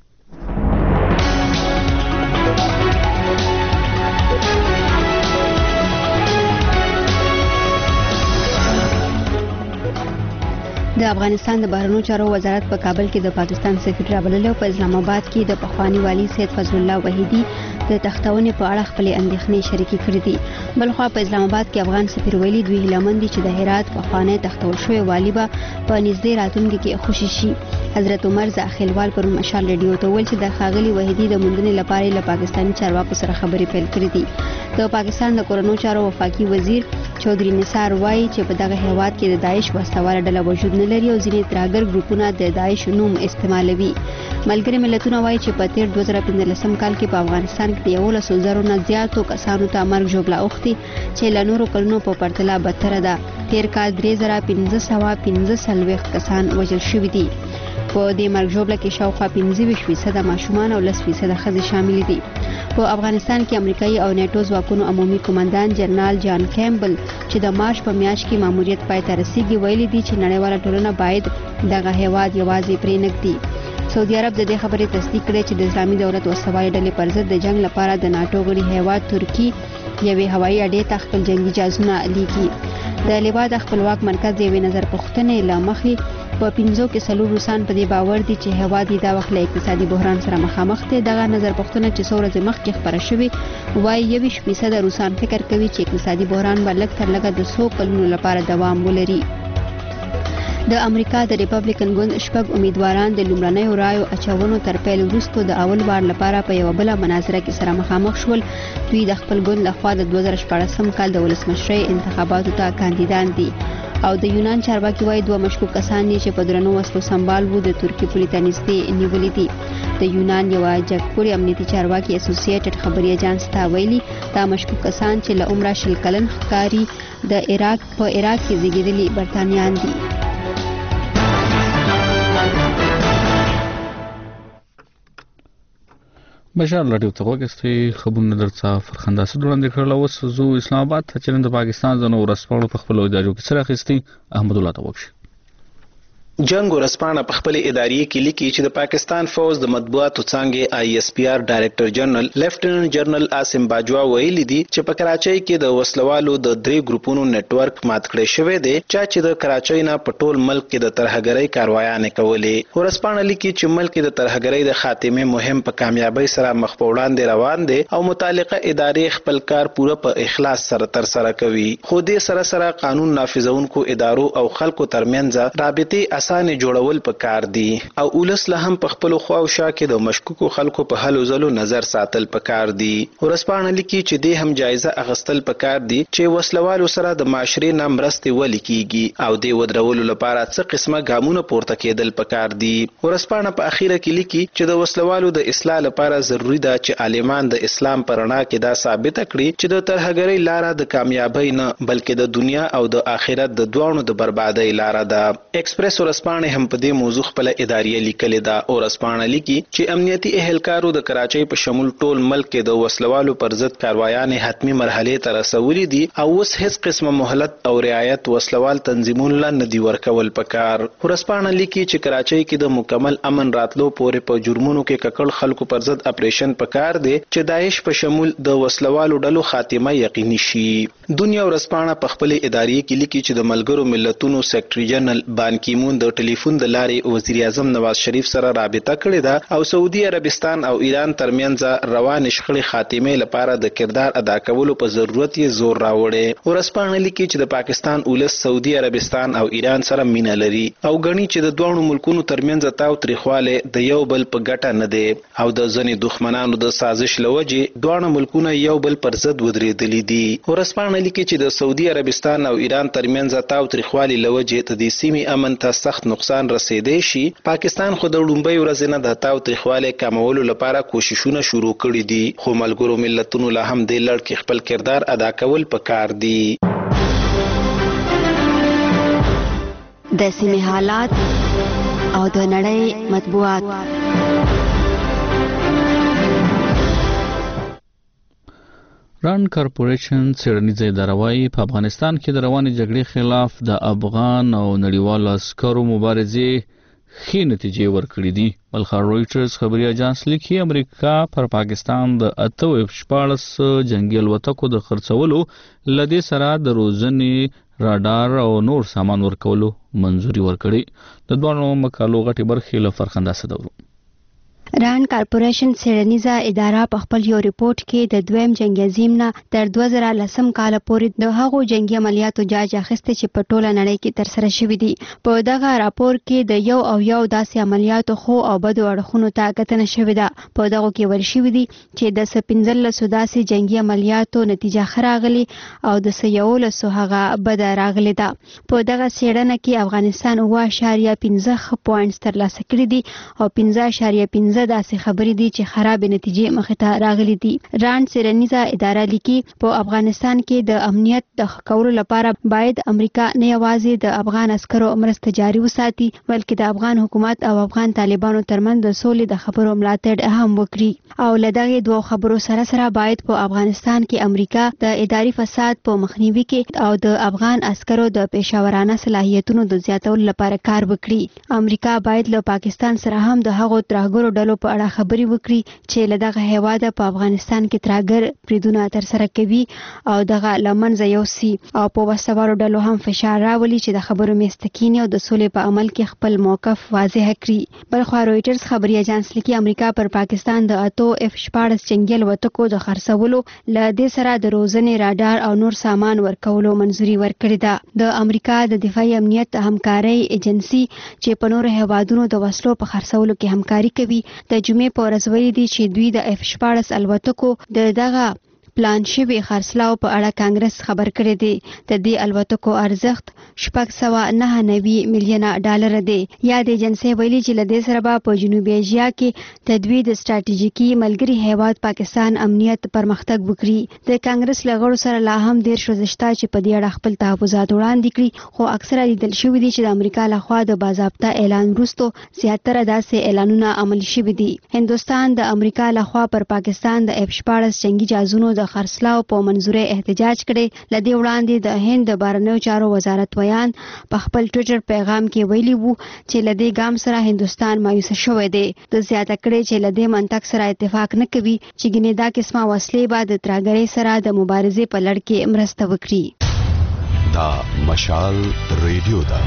د افغانستان د بهرنیو چارو وزارت په کابل کې د پاکستان سفیر رابللو په اسلام آباد کې د پخوانی والی سید فضل الله وحیدی د تختونې په اړه خپل اندېښنې شریکې کړې دي. بلخوا په اسلام آباد کې افغان سفیر ویلي دوی هیلهمند دي چې د هرات پخوانی تختول شوی والی به په نږدې راتلونکي کې خوشي شي. حضرت عمر زاخیلوال پر مشال ریډیو ته ویل چې د ښاغلي وحیدی د موندنې لپاره له پاکستاني چارواکو سره خبرې پیل کړې دي. د پاکستان د کورونو چارو وفاقي وزیر چودري نثار وایي چې په دغه هیواد کې د داعش وسواره ډله وجود نه لري او ځینې ترهګر ګروپونه د داعش نوم استعمالوي. ملګري ملتونه وایي چې په تیر دوه زره پنځلسم کال کې په افغانستان کې د یولسو زرو نه زیاتو کسانو ته مرګ ژوبله اوښتې چې له نورو کلونو په پرتله بدتره ده. تیر کال درې زره پنځه سوه پنځه څلوېښت کسان وژل شوي دي. په دې مرګ ژوبله کې شاوخوا پنځه ویشت فیصده ماشومان او لس فیصده ښځې شامل دي. په افغانستان کې امریکایي او نیټو ځواکونو عمومي قومندان جنرال جان کیمبل چې د مارچ په میاشت کې ماموریت پای ته رسیږي ویلي دي چې نړیواله ټولنه باید دغه هیواد یوازې پرې نږدي. سعودي عرب د دې خبرې تصدیق کړې چې د اسلامي دولت وسوالې ډلې پر ضد د جنگ لپاره د ناټو غړي هیواد ترکی یوې هوایي اډې ته خپل جنگي جهازونه لیږي. د لیبیا د خپلواک مرکز یوې نظر پوښتنې له مخې په پنځو کې څلور روسان په دې باور دي چې هیواد یې دا وخت له اقتصادي بحران سره مخامخ دی. دغه نظر پوښتنه چې څو ورځې مخکې خپره شوې وایي یویشت فیصده روسان فکر کوي چې اقتصادي بحران به لږ تر لږه د څو کلونو لپاره دوام ولري. د امریکا د ریپبلیکن ګوند شپږ امیدواران د لومړنیو رایو اچونو تر پیل وروسته د اول وار لپاره په یوه بله مناظره کې سره مخامخ شول. دوی د خپل ګوند لخوا د دوه زره شپاړسم کال د ولسمشرۍ انتخاباتو ته کاندیدان دي. او د یونان چارواکي وایي دوه مشکوک کسان دي چې په درنو وسلو سمبال وو د ترکي پولې ته نږدې نیولي دي. د یونان یوه جګپوړي امنیتي چارواکي اسوسییټډ خبري اجانس ته ویلي دا مشکوک کسان چې له عمره شل کلن ښکاري د عراق په عراق کې زیږېدلي برتانیان دي. بشار لټیو ته وګستې خبرونه درڅه فرخنده سره وړاندې کړل. اوس زو اسلام آباد ته چې د پاکستان د نو ورسپاړو په خپل ادارو کې سره اخیستي احمد الله ته وکړي. جنگ ورسپانه په خپل ادارې کې لیکي چې د پاکستان فوج د مطبوعاتو څانګې آی ایس پی آر ډایریکټر جنرال لیفټیننټ جنرال عاصم باجوا ویلي دي چې په کراچۍ کې د وسلوالو د درې ګروپونو نتورک مات کړی شوی دی چې د کراچۍ نه په ټول ملک کې د ترهګرۍ کاروایانې کولې. ورسپانه لیکي چې ملک کې د ترهګرۍ د خاتمه مهم په کامیابی سره مخ په وړاندې روان دی او متعلقه ادارې خپل کار پوره په اخلاص سره تر سره کوي. خو دې سره سره قانون نافذونکو ادارو او خلکو ترمنځ رابطې اسانه جوړول پکار دي او ولس له هم په خپل خو او شا کې د مشکوکو خلکو په هلو ځلو نظر ساتل پکار دي. ورسپانه لیکي چې د هم جایزه اغستل پکار دي چې وسلوالو سره د معاشري نه مرستې ولیکيږي او د ودرولو لپاره څه قسمه ګامونه پورته کېدل پکار دي. ورسپانه په اخیره کې لیکي چې د وسلوالو د اصلاح لپاره ضروری ده چې عالمان د اسلام پرنا کې دا ثابت کړي چې د ترهګرۍ لاره د کامیابی نه بلکې د دنیا او د آخرت د دوانو د بربادۍ لاره ده. ایکسپریس ورسپانه هم په دې موضوع خپل ادارې لیکلې ده او ورسپانه لیکي چې امنیتي اهلکارو د کراچۍ په شمول ټول ملک کې د وسلوالو پر ضد کاروایانې حتمی مرحله ته رسولې دي او اوس هیڅ قسمه مهلت او رعایت وسلوال تنظیمونو لا ندي ورکول پکار. ورسپانه لیکي چې کراچۍ کې د مکمل امن راتلو پورې په جرمونو کې ککړ خلکو پر ضد اپریشن پکار دی چې داعش په شمول د وسلوالو ډلو خاتمه یقیني شي. دنیا ورسپانه په خپل ادارې کې لیکي چې د ملګرو ملتونو سیکریټري جنرال بان کی مون د ټلیفون د لارې وزیر اعظم نواز شریف سره رابطه کړې ده او سعودي عربستان او ایران ترمنځ روان شخړې خاتمه لپاره د کردار ادا کولو په ضرورت یې زور راوړي. ورسپانه لیکي چې د پاکستان ولس سعودي عربستان او ایران سره مینه لري او غني چې د دوه ملکونو ترمنځ تاو تریخواله د یو بل په ګټه نه دی او د ځنې دښمنانو د سازش لوجې دوه ملکونه یو بل پر ضد ودرېدلي دي. ورسپانه لیکي چې د سعودي عربستان او ایران ترمنځ تاو تریخواله لوجې د دې سیمې امن ته سخت نقصان رسیدای شي. پاکستان خو د لومبۍ ورځې نه د تاو تریخواله کمولو لپاره کوششونه شروع کړي دي، خو ملګرو ملتونو لا هم د لړ کې خپل کردار ادا کول پکار دي. د سیمې حالات او د نړۍ مطبوعات. راند کارپوریشن څېړنیزه اداره وايي په افغانستان کې د روانې جګړې خلاف د افغان او نړیوالو عسکرو مبارزې ښې نتیجې ورکړې دي. بلخار رویټرز خبري اژانس لیکي امریکا پر پاکستان د اته اف شپاړس جنگي الوتکو د خرڅولو لدې سره د روزنې راډار او نور سامان ورکولو منځوري ورکړي. د دوه مقالو غټي برخې له فرخنده صدورو. راند کارپوریشن څېړنیزه اداره په خپل یو ریپورت کې د دویم جنگ عظیم نه تر دوه زره لسم کال پورې د هغو جنگي عملیاتو جاج اخیسته چې په ټوله نړۍ کې ترسره شوي دي. په دغه راپور کې د یو او یو داسې عملیاتو خو او بدو اړخونو ته کتنه شوې ده. په دغو کې ول شوي دي چې د پنځلسو داسې جنگي عملیاتو نتیجه ښه راغلي او د یولسو هغه بده راغلې ده. په دغه څېړنه کې افغانستان اوه اعشاریه پنځه پوینټس ترلاسه کړي دي او پنځه اعشاریه پنځه داسې خبرې دي چې خراب نتیجې مخې ته راغلي دي. راند څېړنیزه اداره لیکي په افغانستان کې د امنیت د ښه کولو لپاره باید امریکا نه یوازې د افغان عسکرو مرسته جاري وساتي بلکې د افغان حکومت او افغان طالبانو ترمنځ د سولې د خبرو ملاتړ هم وکړي او له دغې دوو خبرو سره سره باید په افغانستان کې امریکا د اداري فساد په مخنیوي کې او د افغان عسکرو د پیشاورانه صلاحیتونو د زیاتولو لپاره کار وکړي. امریکا باید له پاکستان سره هم د هغو ترهګرو ډلو په اړه خبرې وکړي چې له دغه هیواده په افغانستان کې ترهګر بریدونه ترسره کوي او دغه له منځه یوسي او په وسوالو ډلو هم فشار راولي چې د خبرو میسته کیني او د سولې په عمل کې خپل موقف واضح کړي. بلخوا رویټرز خبري اژانس لیکي امریکا پر پاکستان د اتو اف شپاړس جنگي الوتکو د خرڅولو له دې سره د روزنې راډار او نور سامان ورکولو منځوري ورکړې ده. د امریکا د دفاعي امنیت همکارۍ ایجنسي چې په نورو هیوادونو د وسلو په خرڅولو کې همکاري کوي د جمعې په ورځ ویلي دي چې دوی د اف شپاړس الوتکو د دغه پلان شوی خرڅلاو په اړه کانګرس خبر کړی دی. د دې الوتکو ارزښت شپږ سوه نهه نوي میلیونه ډالر دی. یا د ایجنسۍ ویلي چې له دې سره به په جنوبي ایشیا کې د دوی د ستراتیژیکي ملګري هیواد پاکستان امنیت پرمختګ وکړي. د کانګرس له غړو سره لا هم ډېر ښځې شته چې په دې اړه خپل تحفظات وړاندې کړي خو اکثره لیدل شوي دي چې د امریکا لخوا د باضابطه اعلان وروسته زیاتره داسې اعلانونه عملي شوي دي. هندوستان د امریکا لخوا پر پاکستان د اف شپاړس جنگي جهازونو د خرڅلاو په منظوري احتجاج کړي. لدې وړاندې د هند د بهرنیو چارو وزارت ویان په خپل ټویټر پیغام کې ویلي وو چې لدې ګام سره هندوستان مایوسه شوی دی. د زیاته کړي چې لدې منطق سره اتفاق نه کوي چې ګینه دا قسمه وسلې به د ترهګرۍ سره د مبارزې په لړ کې مرسته وکړي. دا مشال ریډیو ده.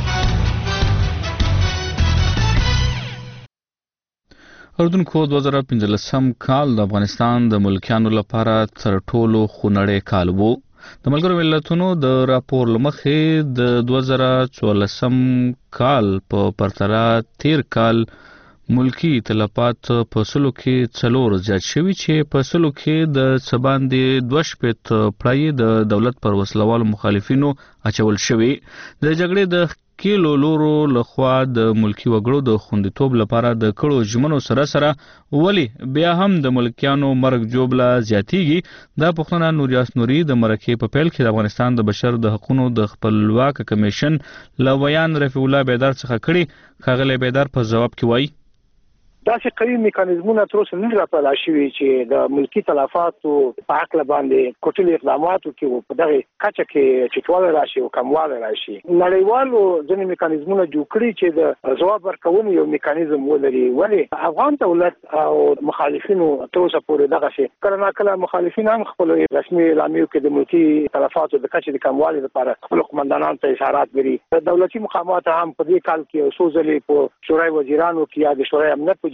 اردوونکو دوه زره پنځلسم کال د افغانستان د ملکیانو لپاره تر ټولو خونړی کال وو. د ملګرو ملتونو د راپور له مخې د دوه زره څوارلسم کال په پرتله تیر کال ملکی تلفات په سلو کې څلور زیات شوي چې په سلو کې د څه باندې دوه شپېته پړۍ د دولت پر وسلوالو مخالفینو اچول شوي. د جګړې د کیلو لورو لخوا د ملکی وګړو د خوندیتوب لپاره د کړو ژمنو سره سره ولی بیا هم د ملکیانو مرګ جوړه زیاتیږي. دا پوښتنه نور یاس نوري د مرکې په پیل کې د افغانستان د بشر د حقوقو د خپلواک کمیشن لویان رفیع الله بیدار څخه کړي. ښاغلی بیدار په جواب کې وایي داسې قوي میکانیزمونه تر اوسه نه راپیدا شوي چې د ملکی تلفاتو په حق باندې کوټلي اقداماتو کې په دغه کچه کې چټواله راشي او کمواله راشي. نړیوالو ځینې میکانیزمونه جوړ کړي چې د ځواب ورکونې یو میکانیزم ولري. ولی افغان دولت او مخالفینو تر اوسه پورې دغه شي کله نه کله مخالفین هم خپل رسمي اعلامیو کې د ملکی تلفاتو د کچې د کموالي لپاره خپل قومندانانو ته اشارات لري. دولتي مقامات هم په دې کال کې څو ځلې په شورای وزیرانو کې یا د شورای امنیت په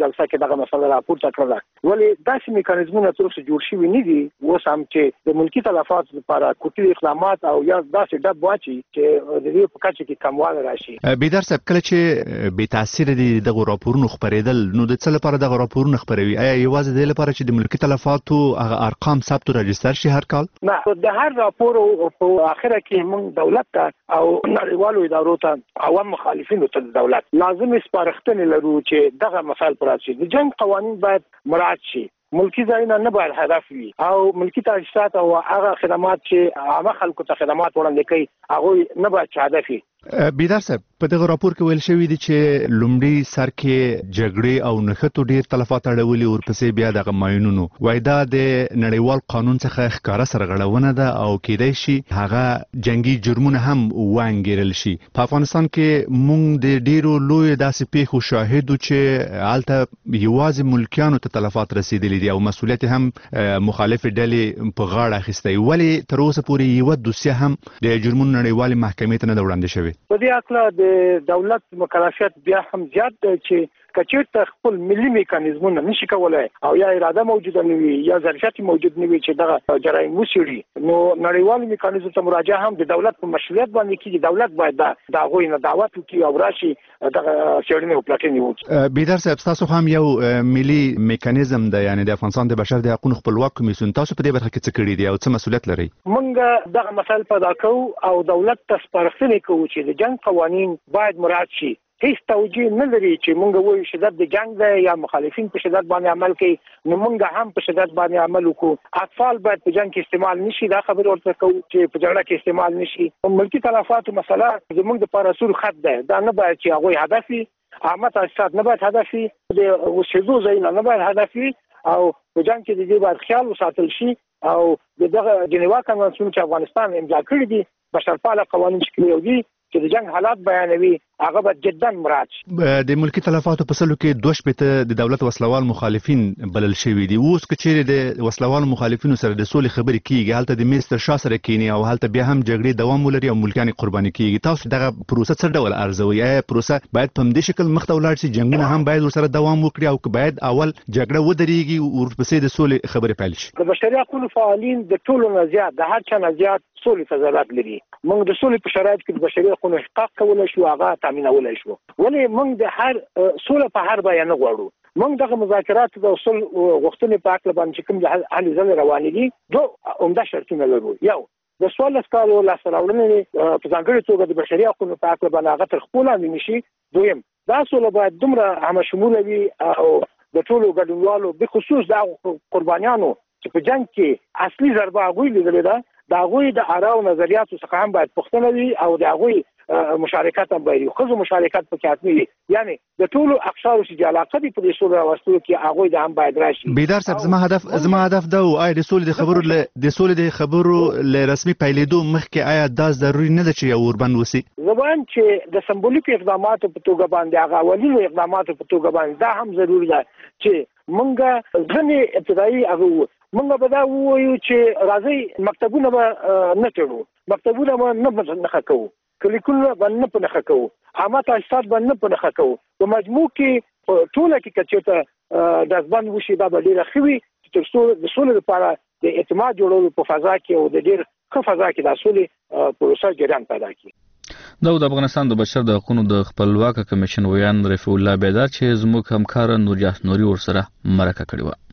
جلسه کې دغه مسله راپورته کړه. ولې داسې میکانیزمونه تر اوسه جوړ شوي نه دي اوس هم چې د ملکی تلفاتو لپاره کوټي اقدامات او یا داسې ډب واچي چې د دې په کچه کې کمواله راشي. بیدار صاحب کله چې بې تاثیر دي دغه راپورونه خبرېدل نو د څه لپاره دغه راپورونه خبروي؟ آیا یوازې د لپاره چې د ملکی تلفاتو هغه ارقام ثبت او رجستر شي هر کال؟ نه، د هر راپور په اخره کې موږ دولت ته او نړیوالو ادارو ته عوام مخالفینو ته دولت لازم سپارښتنې لرو چې دغه مسایل پر راشي. د جنگ قوانین باید مراعات شي. ملکی ځایونه نه باید هدف وي او ملکی تاسیسات او هغه خدمات چې عامه خلکو ته خدمات وړاندې کوي هغه نه باید هدف وي. بیدار صاحب په دغه راپور کې ویل شوی دی چې لومړی سر کې جګړې او نښتو ډیر تلفات اړولي ورپسې بیا دغه ماینونو وای دا د نړیوال قانون څخه ښکارا سرغړونه ده او کېدای شي هغه جنگي جرمونه هم وانګیرل شي. په افغانستان کې مونږ د ډیرو لوی داسې پیښو شاهدو چې الته یوازې ملکیانو ته تلفات رسیدلي دي او مسولیت هم مخالف ډلې په غاړه اخیستی. ولې تر اوسه پورې یو دوسیه هم د جرمونو نړیوالې محکمې ته نه وړاندې شوې؟ په دې اړه د دولت مکلفیت بیا هم زیات دی چې کچېرته خپل ملي میکانیزمونه نشي کولای او یا اراده موجوده نه وي یا ظرفیت موجود نه وي چې دغه جرایم وڅېړي نو نړیوال میکانیزم ته مراجعه هم د دولت په مشروعیت باندې کېږي. دولت باید د هغوی نه دعوت وکړي او راشي دغه څېړنې او پلټنې وکړي. بیدار صاحب تاسو هم یو ملي میکانیزم دی یعنی د افغانستان د بشر د حقوقو خپلواک کمیسیون تاسو په دې برخه کې څه کړي دي او څه مسولیت لري؟ موږ دغه مسایل پیدا کوو او دولت ته سپارښتنې کوو چې د جنگ قوانین باید مراعات شي. هیڅ توجیه نه لري چې مونږ وایو شدت د جنگ دی یا مخالفین په شدت باندې عمل کوي نو مونږ هم په شدت باندې عمل وکړو. اطفال باید په جنگ کې استعمال نشي دا خبر ورته کوو چې په جګړه کې استعمال نشي. ملکی تلفاتو مسله زمونږ د پاراسور خط دی دا نه باید چې هغه هدف وي. عامه تاسیسات نه باید هدف وي. د اوسېدو ځایونه نه باید هدف وي او په جنگ کې د دې باید خیال وساتل شي او دغه جنیوا کنوانسیون چې افغانستان امضا کړی دي بشرپاله قوانین چې کوي دي چې د جنگ حالات بیانوي هغه به جدا مراعات شي. د ملکی تلفاتو په سلو کې دوه شپېته د دولت وسلوال مخالفین بلل شوي دي. اوس که چیرې د وسلوال مخالفینو سره د سولې خبرې کیږي هلته د میز تر شا سره کینی او هلته بیا هم جګړې دوام ولري او ملکیان قرباني کیږي. تاسو دغه پروسه څه ډول ارزوي؟ آیا پروسه باید په همدې شکل مخ ته ولاړ شي جنګونه هم باید ورسره دوام وکړي او که باید اول جګړه ودرېږي ورپسې د سولې خبرې پیل شي؟ د بشري حقوقو فعالین د ټولو نه زیات د هر چا نه زیات سولې ته ضرورت لري. موږ د سولې په شرایط کې د بشري حقوقو احقاق کولای شو هغه تامینولای شو. ولې موږ د هر سوله په هر بیان غواړو. موږ دغه مذاکرات د اصول غوښتنې په اړه باندې کوم د حل ځل روانې دي دوه عمده شرطونه لرو. یو د سوال اسکالو لاسته راوړنې په ځانګړي توګه د بشري حقوقو په اړه باندې هغه تر خپل لاندې نشي. دویم دا سوله باید دومره همشموله وي او د ټولو ګډونوالو به خصوص د قربانیانو چې په جنگ کې اصلي ضربه هغوی لیدلې ده د هغوی د آرا او نظریاتو څخه هم باید پوښتنه وي او د هغوی مشارکت هم باید وي. ښځو مشارکت پکې حتمي وي. یعنی د ټولو اقشارو چې علاقه دي په دې سولې راوستلو کې هغوی د هم باید راشي. بیدار صاحب زما هدف زما هدف دا و آیا د سولې د خبرو د سولې د خبرو له رسمي پیلېدو مخکې آیا دا ضروري نه ده چې یو اوربند وسی؟ زه وایم چې د سمبولیک اقداماتو په توګه باندې هغه اولینو اقداماتو په توګه باندې دا هم ضروري ده چې مونږ ځنې ابتدایي هغه مونږ به دا ووایو چې راځي مکتبونه به نه تړو مکتبونه به نه نښه کوو کلیکونه به نه په نښه کوو عامه تاسیسات به نه په نښه کوو. په مجموع کې ټوله کې که چېرته ډزبند وشي دا به ډېره ښه وي چې تر څو د سولې لپاره د اعتماد جوړولو په فضا کې او د ډېر ښه فضا کې د سولې پروسه جریان پیدا کړي. دا د افغانستان د بشر د حقوقو د خپلواک کمیشن ویان رفیع الله بیدار چې زموږ همکار نورجهان نوري ورسره مرکه کړې وه.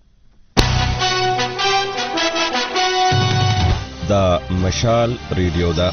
دا مشال ریډیو ده.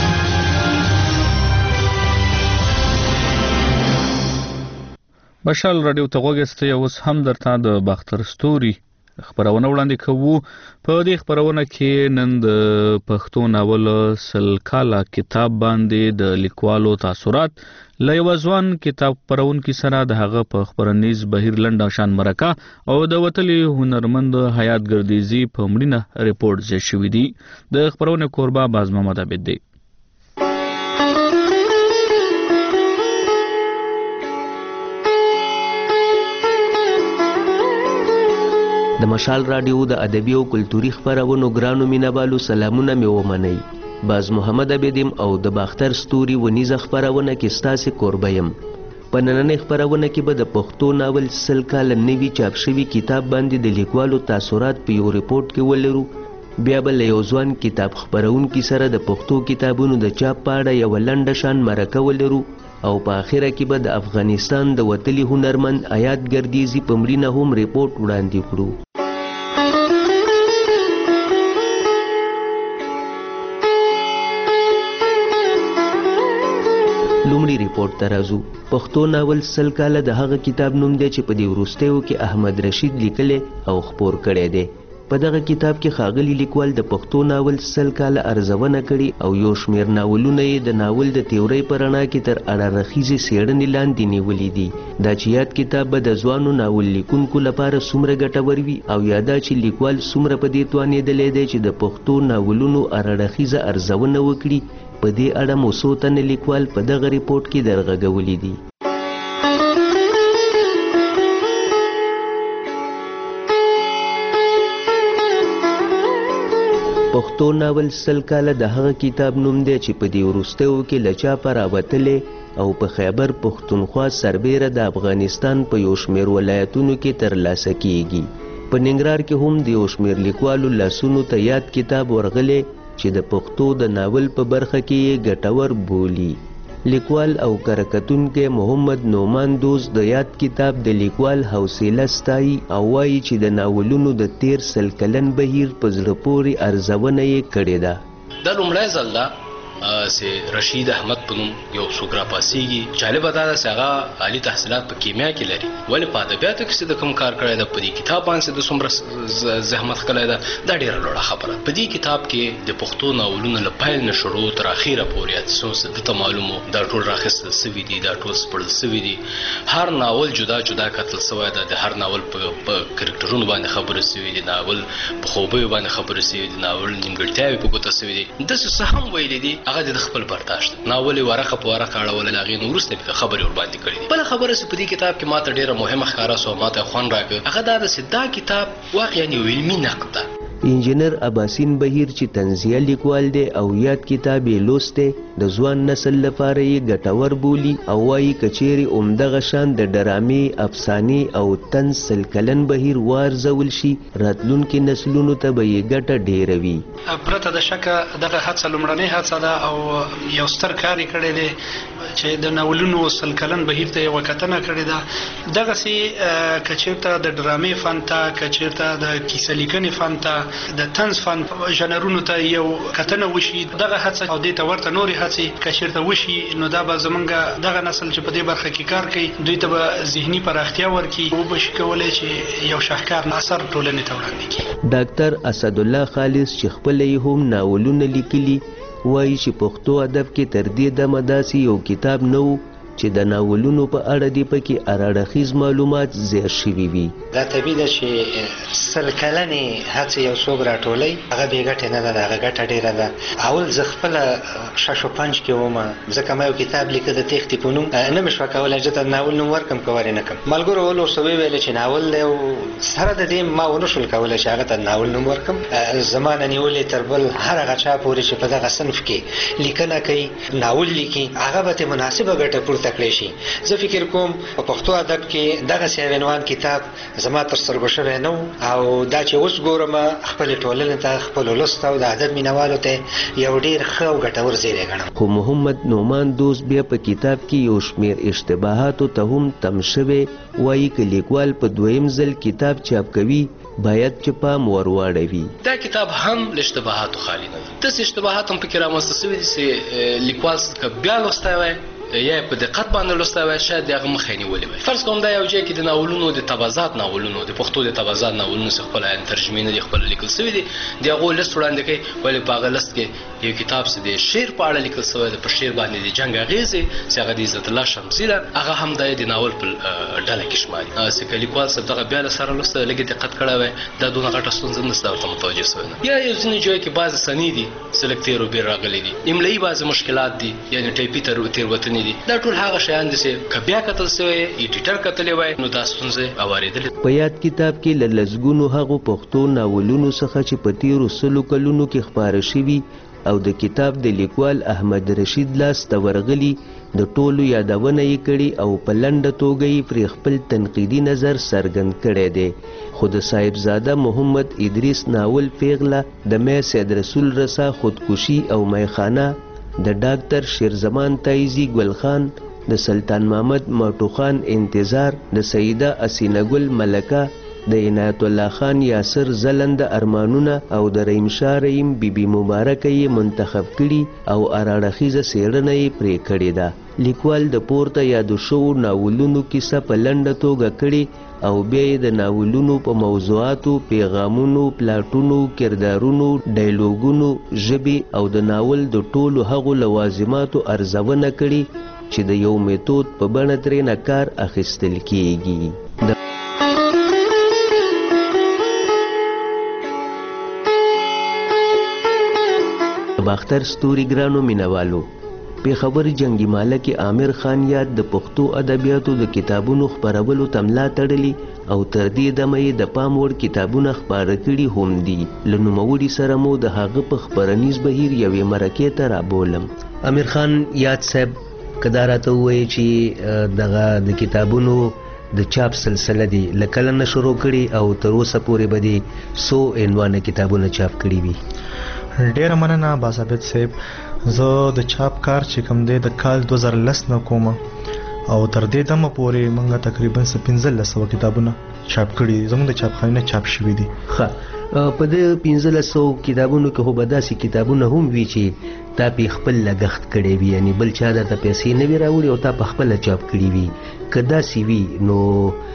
مشال رادیو ته غوږ ایستی اوس هم درته د باختر ستوري خبرونه وړاندې کوو. په دې خبرونه کې نن د پښتو ناول سل کاله کتاب باندې د لیکوالو تاثرات له یو ځوان کتاب خپرونکي سره د هغه په خبرنیز بهیر لنډه شان مرکه او د وتلي هنرمند حیات ګردیزي په مړینه ریپورت ځای شوی دی. د خبرونې کوربه باز محمد عبد دی. د مشال رادیو د ادبي او کلتوري خبرونو ګرانو مینوالو سلامونه مې ومنئ. باز محمد عبدیم او د باختر ستوري ونیزه خبرونه کې ستاسې کوربه یم. په نننۍ خپرونه کې به د پښتو ناول سل کاله نوي چاپ شوي کتاب باندې د لیکوالو تاثرات په یو ریپورټ کې ولرو. بیا به له یو ځوان کتاب خپرونکي سره د پښتو کتابونو د چاپ په اړه یوه لنډه شان مرکه ولرو او په آخره کې به د افغانستان د وتلي هنرمند آیات ګردیزي په مړینه هم ریپورټ وړاندې کړو. لومړي ریپورټ ته راځو. پښتو ناول سل کاله د هغه کتاب نوم دی چې په دې وروستیو کې احمد رشید لیکلی او خپور کړی دی. په دغه کتاب کې ښاغلي لیکوال د پښتو ناول سل کاله ارزونه کړي او یو شمېر ناولونه یې د ناول د تیورۍ په رڼا کې تر اړخیزې څېړنې لاندې نیولي دي. دا چې یاد کتاب به د ځوانو ناول لیکونکو لپاره څومره ګټور وي او یا دا چې لیکوال څومره په دې توانېدلی دی چې د پښتو ناولونو اړخیزه ارزونه وکړي، په دې اړه مو څو تنه لیکوال په دغه ریپورټ کې درغږولي دي. پښتو ناول سل کاله د هغه کتاب نوم دی چې په دې وروستیو کې له چاپه راوتلی او په خیبر پښتونخوا سربیره د افغانستان په یو شمېر ولایتونو کې ترلاسه کیږي. په ننګرهار کې هم د یو شمېر لیکوالو لاسونو ته یاد کتاب ورغلی چې د پښتو د ناول په برخه کې یې ګټور بولي. لیکوال او کرکتونکی محمد نومان دوست د یاد کتاب د لیکوال حوصله ستایي او وایي چې د ناولونو د تیر سل کلن بهیر په زړه پورې ارزونه یې کړې ده. دا لومړی ځل ده چې رشید احمد په نوم یو څوک راپاڅېږي. جالبه دا ده چې هغه عالي تحصیلات په کیمیا کې لري، ولې په ادبیاتو کې چې د کوم کار کړی ده، په دې کتاب باندې د څومره زحمت کړی ده، دا ډېره لوړه خبره. په دې کتاب کې د پښتو ناولونو له پیل نه شروع تر اخره پورې څه دته معلومو دا ټول راخیستل سوي دي، دا ټول سپړل سوي دي. هر ناول جدا جدا کتل سوی ده، د هر ناول په کرکټرونو باندې خبرې سوي دي، ناول په خوبیو باندې خبرې سوي دي، ناول نیمګړتیاوې په ګوته سوي دي. داسې څه هم ویلي دي هغه د خپل برداشت ناول ورقه په ورقه اړول، هغې نه وروسته خبرې ورباندې کړي دي. بله خبره چې په دې کتاب کې ماته ډېره مهمه ښکاره سوه، ماته خوند راکړ، هغه دا ده چې دا کتاب واقعا یو علمي نقد ده. انجینر اباسین بهیر چې طنزیه لیکوال دی او یاد کتاب یې لوستی، د ځوان نسل لپاره یې ګټور بولي او وایي که چیرې همدغه شان د ډرامې، افسانې او طنز سل کلن بهیر وارزول شي، راتلونکي نسلونو ته به یې ګټه ډېره وي. پرته د شکه دغه هڅه لومړنۍ هڅه ده او یو ستر کار یې کړی دی چې د ناولونو سل کلن بهیر ته یوه کتنه کړې ده. دغسې که چېرته د ډرامې فن ته، که چېرته د کیسه لیکنې فن ته، د طنز فن ژانرونو ته یو کتنه وشي، دغه هڅه او دې ته ورته نورې هڅې که چېرته وشي، نو دا به زمونږ دغه نسل چې په دې برخه کې کار کوي دوی ته به ذهني پراختیا ورکړي، وبه شي کولی چې یو شاهکار اثر ټولنې ته وړاندې کړي. ډاکټر اسدالله خالص چې خپله یې هم ناولونه لیکلي، وایي چې پښتو ادب کې تر دې دمه داسې یو کتاب نه و چې د ناولونو په اړه دې پکې هراړخیز معلومات زیات شوي وي. دا طبیعي ده چې سل کلنې هڅې یو څوک راټولوي، هغه بې ګټې نه ده، د هغه ګټه ډېره ده. اول زه خپله شش و پنج کې ومه، ځکه ما یو کتاب لیکه د تېښتې په نوم، نه مې شوه کولی چې د ناول نوم ورکړم که ور یې نه کړم. ملګرو ولورسه ویې چې ناول دی او سره د دې ما ونه شول کولی چې هغه ته ناول نوم ورکړم. زما نه نیولې تر بل هر هغه چا پورې چې په دغه صنف کې لیکنه کوي، ناول لیکي، هغه به ترې مناسبه ګټه پورته کړی شي. زه فکر کوم په پښتو ادب کې دغسې یو عنوان کتاب زما تر سترګو شوی نه و، او دا چې اوس ګورم خپلې ټولنې ته، خپل ولس ته او د ادب مینوالو ته یو ډېر ښه او ګټور ځای ګڼم. خو محمد نومان دوست بیا په کتاب کې یو شمېر اشتباهاتو ته هم تم شوی، وایي که لیکوال په دویم ځل کتاب چاپ کوي باید چې پام ور واړوي. دا کتاب هم له اشتباهاتو خالي نه ده. داسې اشتباهات هم پکې رامنځته سوي دي چې لیکوال که بیا لوستی وای یا په دقت باندې لوستی وای، شاید د هغه مخه یې نیولې وای. فرض کوم دا یو ځای کې د ناولونو د تبازات ناولونو د پښتو د تبازات ناولونو څخه خپله ترجمې نه دي خپله لیکل سوي دي، د هغو لست وړاندې کوي، ولې په هغه لست کې یو کتاب چې د شعر په اړه لیکل سوی ده، په شعر باندې د جنګ اغېزې چې هغه د عزت الله شمسي ده، هغه هم د د ناول په ډله کې شماري. چې که لیکوال صاحب دغه بیا له سره لوسته لږ دقت کړی وای، دا دونه غټه ستونزه نسته ورته متوجه سوی نه. یا یو ځینې ځایو کې بعضې سنې دي چې لږ تېر و بېر راغلي دي، املایي بعضې مشکلات دي، یعنې ټایپي تېروتنې دي. دا ټول هغه شیان دي چې که بیا کتل سوی ایډیټر کتلی وای نو دا ستونزې اوارېدلې. په یاد کتاب کې له لسګونو هغو پښتو ناولونو څخه چې په تېرو سلو کلونو کې خپاره شوي او د کتاب د لیکوال احمد رشید لاس ته ورغلي د ټولو یادونه یې کړي او په لنډه توګه یې پرې خپل تنقیدي نظر څرګند کړی دی. خو د صاحبزاده محمد ادریس ناول پیغله د مې سید رسول رسا خودکشي او میخانه د ډاکټر شیرزمان تایزی ګل خان د سلطان محمد ماټو خان انتظار د سیده اسینه ګل ملکه د عنایت الله خان یاسر زلند ارمانونه او د رحیم شاه رحیم بیبي مبارکه یې منتخب کړي او اراړخیزه څېړنه یې پرې کړې ده. لیکوال د پورته یادو شوو ناولونو کیسه په لنډه توګه کړي او بیا یې د ناولونو په موضوعاتو، پیغامونو، پلاټونو، کردارونو، ډایلوګونو، ژبې او د ناول د ټولو هغو لوازماتو ارزونه کړي چې د یو میتود په بڼه ترېنه کار اخیستل کیږي. باختر ستوري ګرانو مینوالو، پیښور جنگي ماله کې عامر خان یاد د پښتو ادبیاتو د کتابونو خپرولو ته ملا تړلي او تر دې دمه یې د پام وړ کتابونه خپاره کړي هم دي. له نوموړي سره مو د هغه په خپرنیز بهیر یوې مرکې ته رابولم. عامر خان یاد صاحب کدا راته ووایي چې دغه د کتابونو د چاپ سلسله دی له کله نه شروع کړي او تر اوسه پورې به دې څو عنوانه کتابونه چاپ کړي وي؟ ډیره مننه باثبت صاحب. زه د چاپ کار چې کوم دی د کال دوه زره لس نه کوم او تر دې دمه پورې موږ تقریبا پنځلس سوه کتابونه چاپ کړي، زموږ د چاپخانې نه چاپ شوي دي. ښه، په دې پنځلس سوو کتابونو کې خو به داسې کتابونه هم وي چې تا پې خپل لګښت کړی وي، یعنې بل چا درته پیسې نه وي راوړي او تا په خپله چاپ کړي وي. که داسې وي نو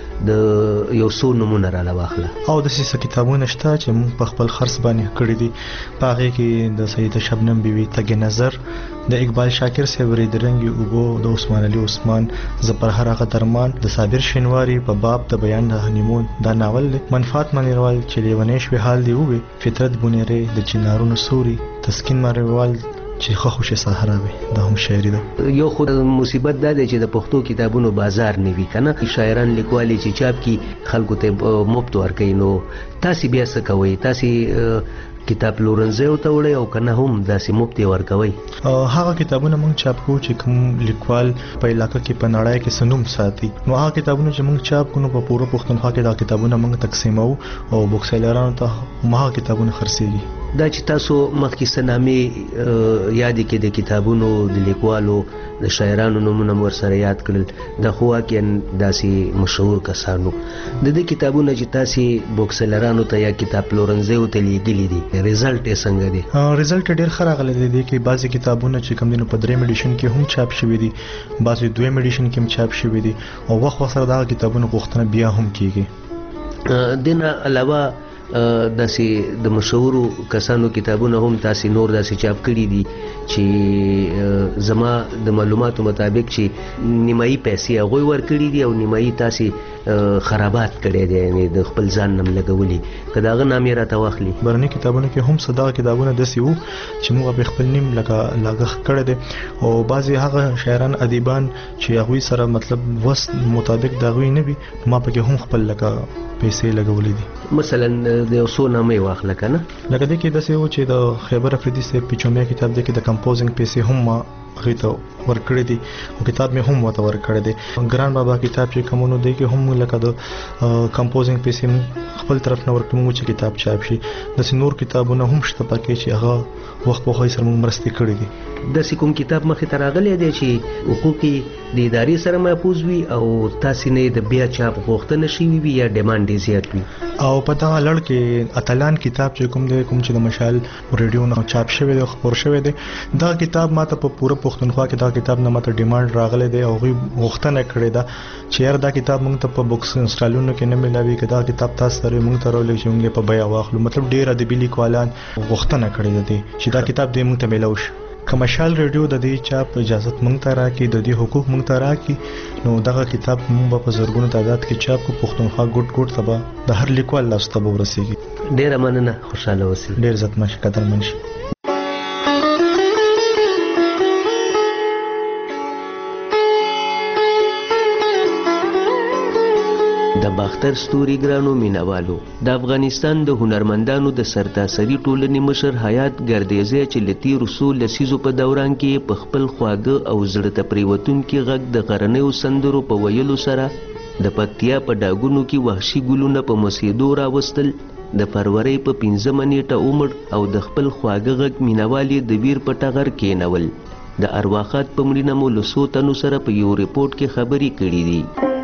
د یو څو نمونه راله واخله. او داسې څه کتابونه شته چې موږ په خپل خرڅ باندې کړي دي. په هغې کې د سیده شبنم بیوي، تګ نظر، د اقبال شاکر صاحب ریدرنګي اوبو، د عثمان علي عثمان، زه پر هر هغه درمان، د صابر شینواري په باب د بیان د هنیمون دا ناول دی. منفعت منیروال چې لیونی شوې حال دی ووې، فطرت بونیرې د چنارونو سوري، تسکین منیروال چې ښه خوشې صحرا وي، دا هم شاعري ده. یو خو مصیبت دا دی چې د پښتو کتابونو بازار نه وي که نه، شاعران لیکوالې چې چاپ کی خلکو ته مفت ورکوي. نو تاسې بیا څه کوئ؟ تاسې کتاب پلورنځیو ته وړئ او که نه هم داسې مفت یې ورکوئ؟ هغه کتابونه موږ چاپ کوو چې کوم لیکوال په علاقه کې په نړۍ کې څه نوم ساتي. نو هغه کتابونه چې موږ چاپ کوو نو په پوره پښتونخوا کې دا کتابونه موږ تقسیموو او بوکسیلرانو ته هم هغه کتابونه خرڅېږي. دا چې تاسو مخکې څه نامې یادې کې د کتابونو د لیکوالو د شاعرانو نومونه مو ورسره یاد کړل، دا خو واقعا داسې مشهور کسانو. د دې کتابونه چې تاسې بوکسیلرانو ته یا کتاب پلورنځیو ته لیږلي دي، ریزلټ یې څنګه دی؟ ریزلټ ډېر ښه راغلی دی. دې کې بعضې کتابونه چې کوم دي نو په درېیم ایډیشن کې هم چاپ شوي دي، بعضې دویم ایډیشن کې هم چاپ شوي دي او وخت وخت سره دغه کتابونو غوښتنه بیا هم کېږي. دې نه علاوه داسې د مشهورو کسانو کتابونه هم تاسې نور داسې چاپ کړي دي چې زما د معلوماتو مطابق چې نیمایي پیسې هغوی ورکړي دي او نیمایي تاسې خرابات کړی دی، یعنې د خپل ځان نم لګولي. که د هغه نام یې راته واخلي. برني کتابونو کې هم څه دغه کتابونه داسې وو چې موږ پرې خپل نیم لکه لګښت کړی دی او بعضې هغه شاعران ادیبان چې هغوی سره مطلب وس مطابق د هغوی نه وي، ما پکې هم خپل لکه پیسې لګولې دي. مثلا د یو څو نامې واخله که نه، لکه دې کې داسې و چې د خیبر افریدي صاحب پیچومیا کتاب دی کې د کمپوزنګ پیسې هم ما هغې ته ورکړې دي او کتاب مې هم ورته ورکړی دی. ګران بابا کتاب چې کوم نو دی کې هم لکه د کمپوزنګ پیسې خپل طرف نه ورکړو چې کتاب چاپ شي. داسې نور کتابونه هم شته پکې چې هغه وخت په وخت سره موږ مرستې کړې دي. داسې کوم کتاب مخې ته راغلی دی چې حقوق یې د ادارې سره محفوظ وي او تاسې نه د بیا چاپ غوښتنه شوي وي یا ډیمانډ یې زیات وي؟ او په دغه لړ کې اتلان کتاب چې کوم دی، کوم چې د مشال ریډیو نه چاپ شوی دی او خپور شوی دی، دا کتاب ماته په پوره پښتونخوا کې دا کتاب نه ماته ډیمانډ راغلی دی او هغوی غوښتنه کړې ده چې یار دا کتاب موږ ته په بکس انسټالونو کې نه میلاوي، که دا کتاب تاسو سره موږ ته راولېږي چې موږ یې په بیه واخلو. مطلب ډېر ادبي لیکوالان غوښتنه کړې ده چې دا کتاب دې موږ ته میلاو شي. که مشال ریډیو د دې چاپ اجازت موږ ته راکړي، د دې حقوق موږ ته راکړي، نو دغه کتاب موږ به په زرګونو تعداد کې چاپ کړو. پښتونخوا ګوټ ګوټ ته به د هر لیکوال لاسو ته به ورسېږي. ډېره مننه، خوشحاله اوسئ. ډېر عزتمن شي، قدرمن شي. د باختر باختر ستوري ګرانو مینوالو د افغانستان د هنرمندانو د سرتاسري ټولنې مشر حیات ګردیزی چې له تېرو څو لسیزو په دوران کې په خپل خواږه او زړه ته پرېوتونکي غږ د غرنیو سندرو په ویلو سره د پکتیا په ډاګونو کې وحشي ګلونه په مسیدو راوستل، د فروری په پنځمه نیټه عمر او د خپل خواږه غږ مینوال د ویر په ټغر کېنول. د ارواښاد په مړینه مو له څو تنو سره په یو ریپورټ کې خبرې کړي دي.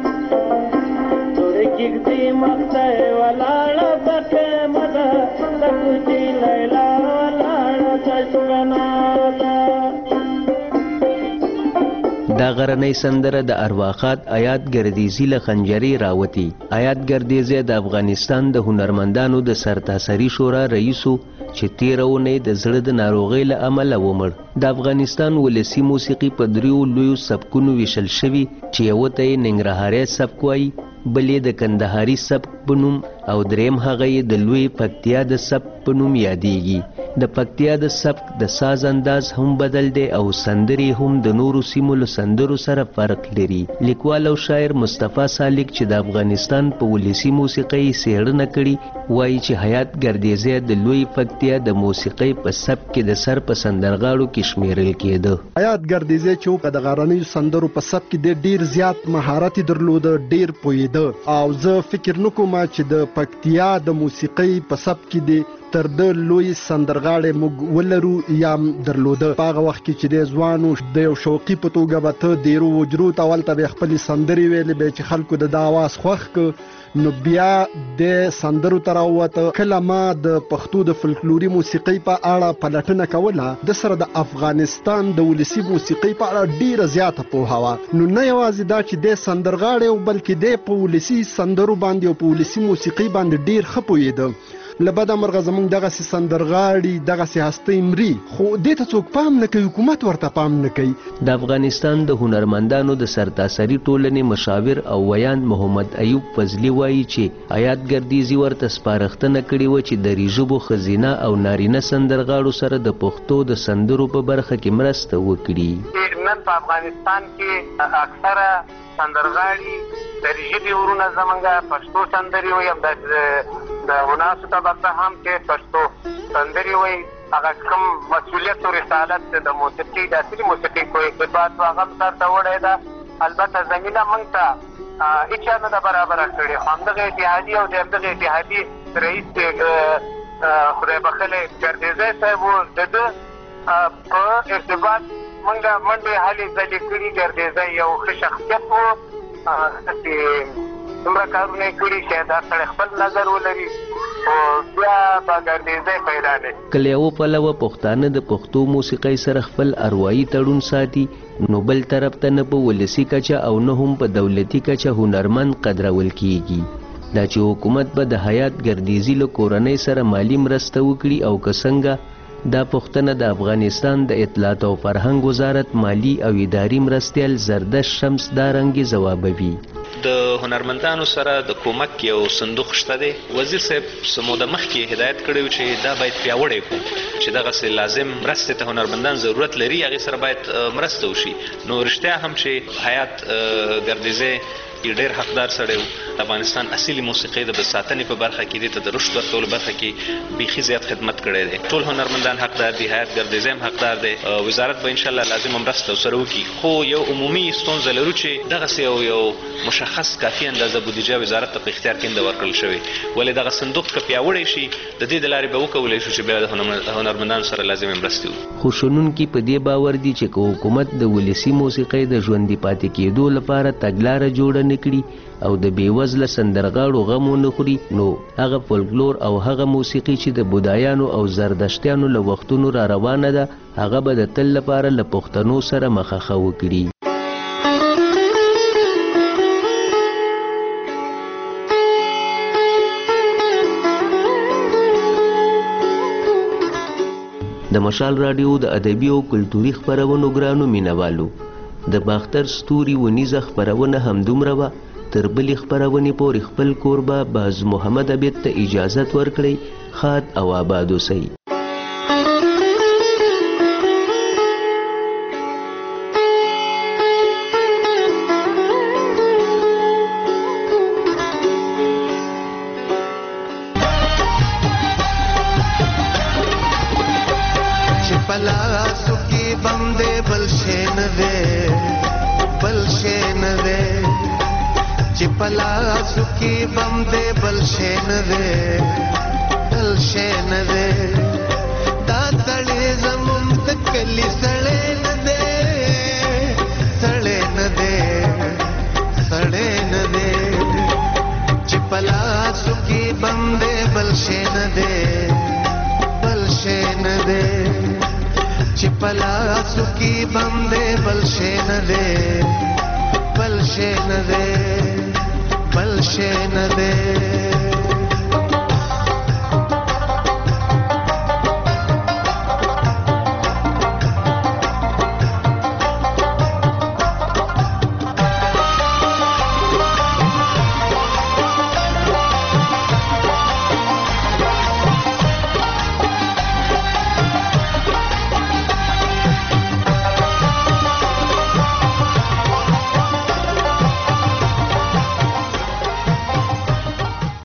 دا غرنۍ سندره د ارواښاد آیات ګردیزي له خنجرې راوتي. آیات ګردیزی د افغانستان د هنرمندانو د سرتاسري شورا رئیسو چې تېره اونۍ د زړه د ناروغۍ له امله ومړ. د افغانستان ولسي موسیقي په دریو لویو سبکونو ویشل شوي چې یوه ته یې ننګرهاري سبک وایي، بل یې د کندهاري سبک په نوم او دریم هغه یې د لوی پکتیا د سبک په نوم یادیږي. د پکتیا د سبک د ساز انداز هم بدل دی او سندرې هم د نورو سیمو له سندرو سره فرق لري. لیکوال او شاعر مصطفی سالک چې د افغانستان په ولسي موسیقۍ څېړنه کړي وایي چې حیات ګردیزی د لوی پکتیا د موسیقۍ په سبک کې د سر په سندرغاړو کې شمیرل کېده. حیات ګردیزی چې د غرنیو سندرو په سبک کې د ډیر زیات مهارت درلوده، ډیر پوهېده او زه فکر نه کوم چې د پکتیا د موسیقۍ په سبک کې د تر د لوی سندرغاړی موږ ولرو یا درلوده. په هغه وخت کې چې د ځوانو د یو شوقي په توګه به ته دیرو وجرو ته هلته به یې خپلې سندرې ویلې، به چې خلکو د دا اواز خوښ که نو بیا د سندرو ته راووته. کله ما د پښتو د فلکلوري موسیقۍ په اړه پلټنه کوله، د سره د افغانستان د ولسي موسیقۍ په اړه ډیره زیاته پوهه وه. نو نه یوازې دا چې دی سندرغاړی و بلکې دی په ولسي سندرو باندې او په ولسي موسیقۍ باندې ډیر ښه پوهېده. له بده مرغه زموږ دغسې سندرغاړي دغسې هستۍ مري، خو دې ته څوک پام نه کوي، حکومت ورته پام نه کوي. د افغانستان د هنرمندانو د سرتاسري ټولنې مشاور او ویاند محمد ایوب فضلي وایي چې حیات ګردیزي ورته سپارښتنه کړې وه چې د ریژبو ښځینه او نارینه سندرغاړو سره د پښتو د سندرو په برخه کې مرسته وکړي. نن په افغانستان کې اکثره سندرغاړي د ریژبې ورونه زمونږ پښتو سندرې وایي، همداسې د وناسو طبقه هم چې پښتو سندرې وایي. هغه کوم مسؤلیت او رسالت د موسیقي د اصلي موسیقي کوی ارتباط هغه هم سرته وړی ده. البته زمینه موږ ته هېچا نه ده برابره کړې، خو همدغه اتحادیې او د همدغه اتحادیې رئیس خدای بخلی ګردیزی صاحب و، د ده په ارتباط موږ منډې هلې ځلې کړي. ګردیزی یو ښه شخصیت و، داسې دومره کارونه یې کړي چې دا سړی خپل نظر ولري، خو بیا به ګردیزی پیدا دی. کله یو پلوه پښتانه د پښتو موسیقۍ سره خپل اروايي تړون ساتي، نو بل طرف ته نه په ولسي کچه او نه هم په دولتي کچه هنرمند قدرول کیږي. دا چې حکومت به د حیات ګردیزي له کورنۍ سره مالی مرسته وکړي او که څنګه، دا پوښتنه د افغانستان د اطلاعات او فرهنګ وزارت مالی او اداري مرستیال زردش شمس دارنګي ځوابوي. د هنرمندانو سره د کومک یو صندوق شته دی. وزیر صاحب سمو د مخکې هدایت کړی و چې دا باید پیاوړی کړو، چې دغسې لازم مرستې ته هنرمندان ضرورت لري، هغې سره باید مرسته وشي. نو رښتیا هم چې حیات ګردیزی ډېر حقدار سړی و. د افغانستان اصلي موسیقۍ د ساتنې په برخه کې دې ته د رشد ورکولو برخه کې بیخي زیات خدمت کړی دی. ټول هنرمندان حقدار دي، حیات ګردیزی هم حقدار دی. وزارت به انشاءالله لازمه مرسته ورسره وکړي، خو یو عمومي ستونزه لرو چې دغسې یو یو مشخص کافي اندازه بودیجه وزارت ته په اختیار کې نه ده ورکړل شوې. ولې دغه صندوق که پیاوړی شي د دې د لارې به وکولی شو چې بیا د هنرمندانو سره لازمې مرستې وکړو. خو شنونکي په دې باور دي چې که حکومت د ولسي موسیقۍ د ژوندي پاتې کېدو لپاره تګلاره جوړه نه کړي او د بېوزله سندرغاړو غم ونه خوري، نو هغه فولکلور او هغه موسیقي چې د بودایانو او زردشتیانو له وختونو را روانه ده، هغه به د تل لپاره له پښتنو سره مخه وکړي. د مشال راډیو د ادبي او کلتوري خپرونو ګرانو مینوالو، د باختر ستوري ونیزه خپرونه همدومره وه. تر بلې خپرونې پورې خپل کوربه باز محمد عبید ته اجازت ورکړئ. ښاد او آباد اوسئ. پلاسو کې بم دې بل شي نه دې بل شي نه دې چې پلاسو کې بم دې بل شي نه دې بل شي نه دې دا تړې زمون تکلی سړې نه دې سړې نه دې سړې نه دې چې پلاسو کې بم دې بل شي نه دې بل شي نه دې چې پلاسو کې بم دې بل شي نه دې بل شي نه دې بل شي نه دې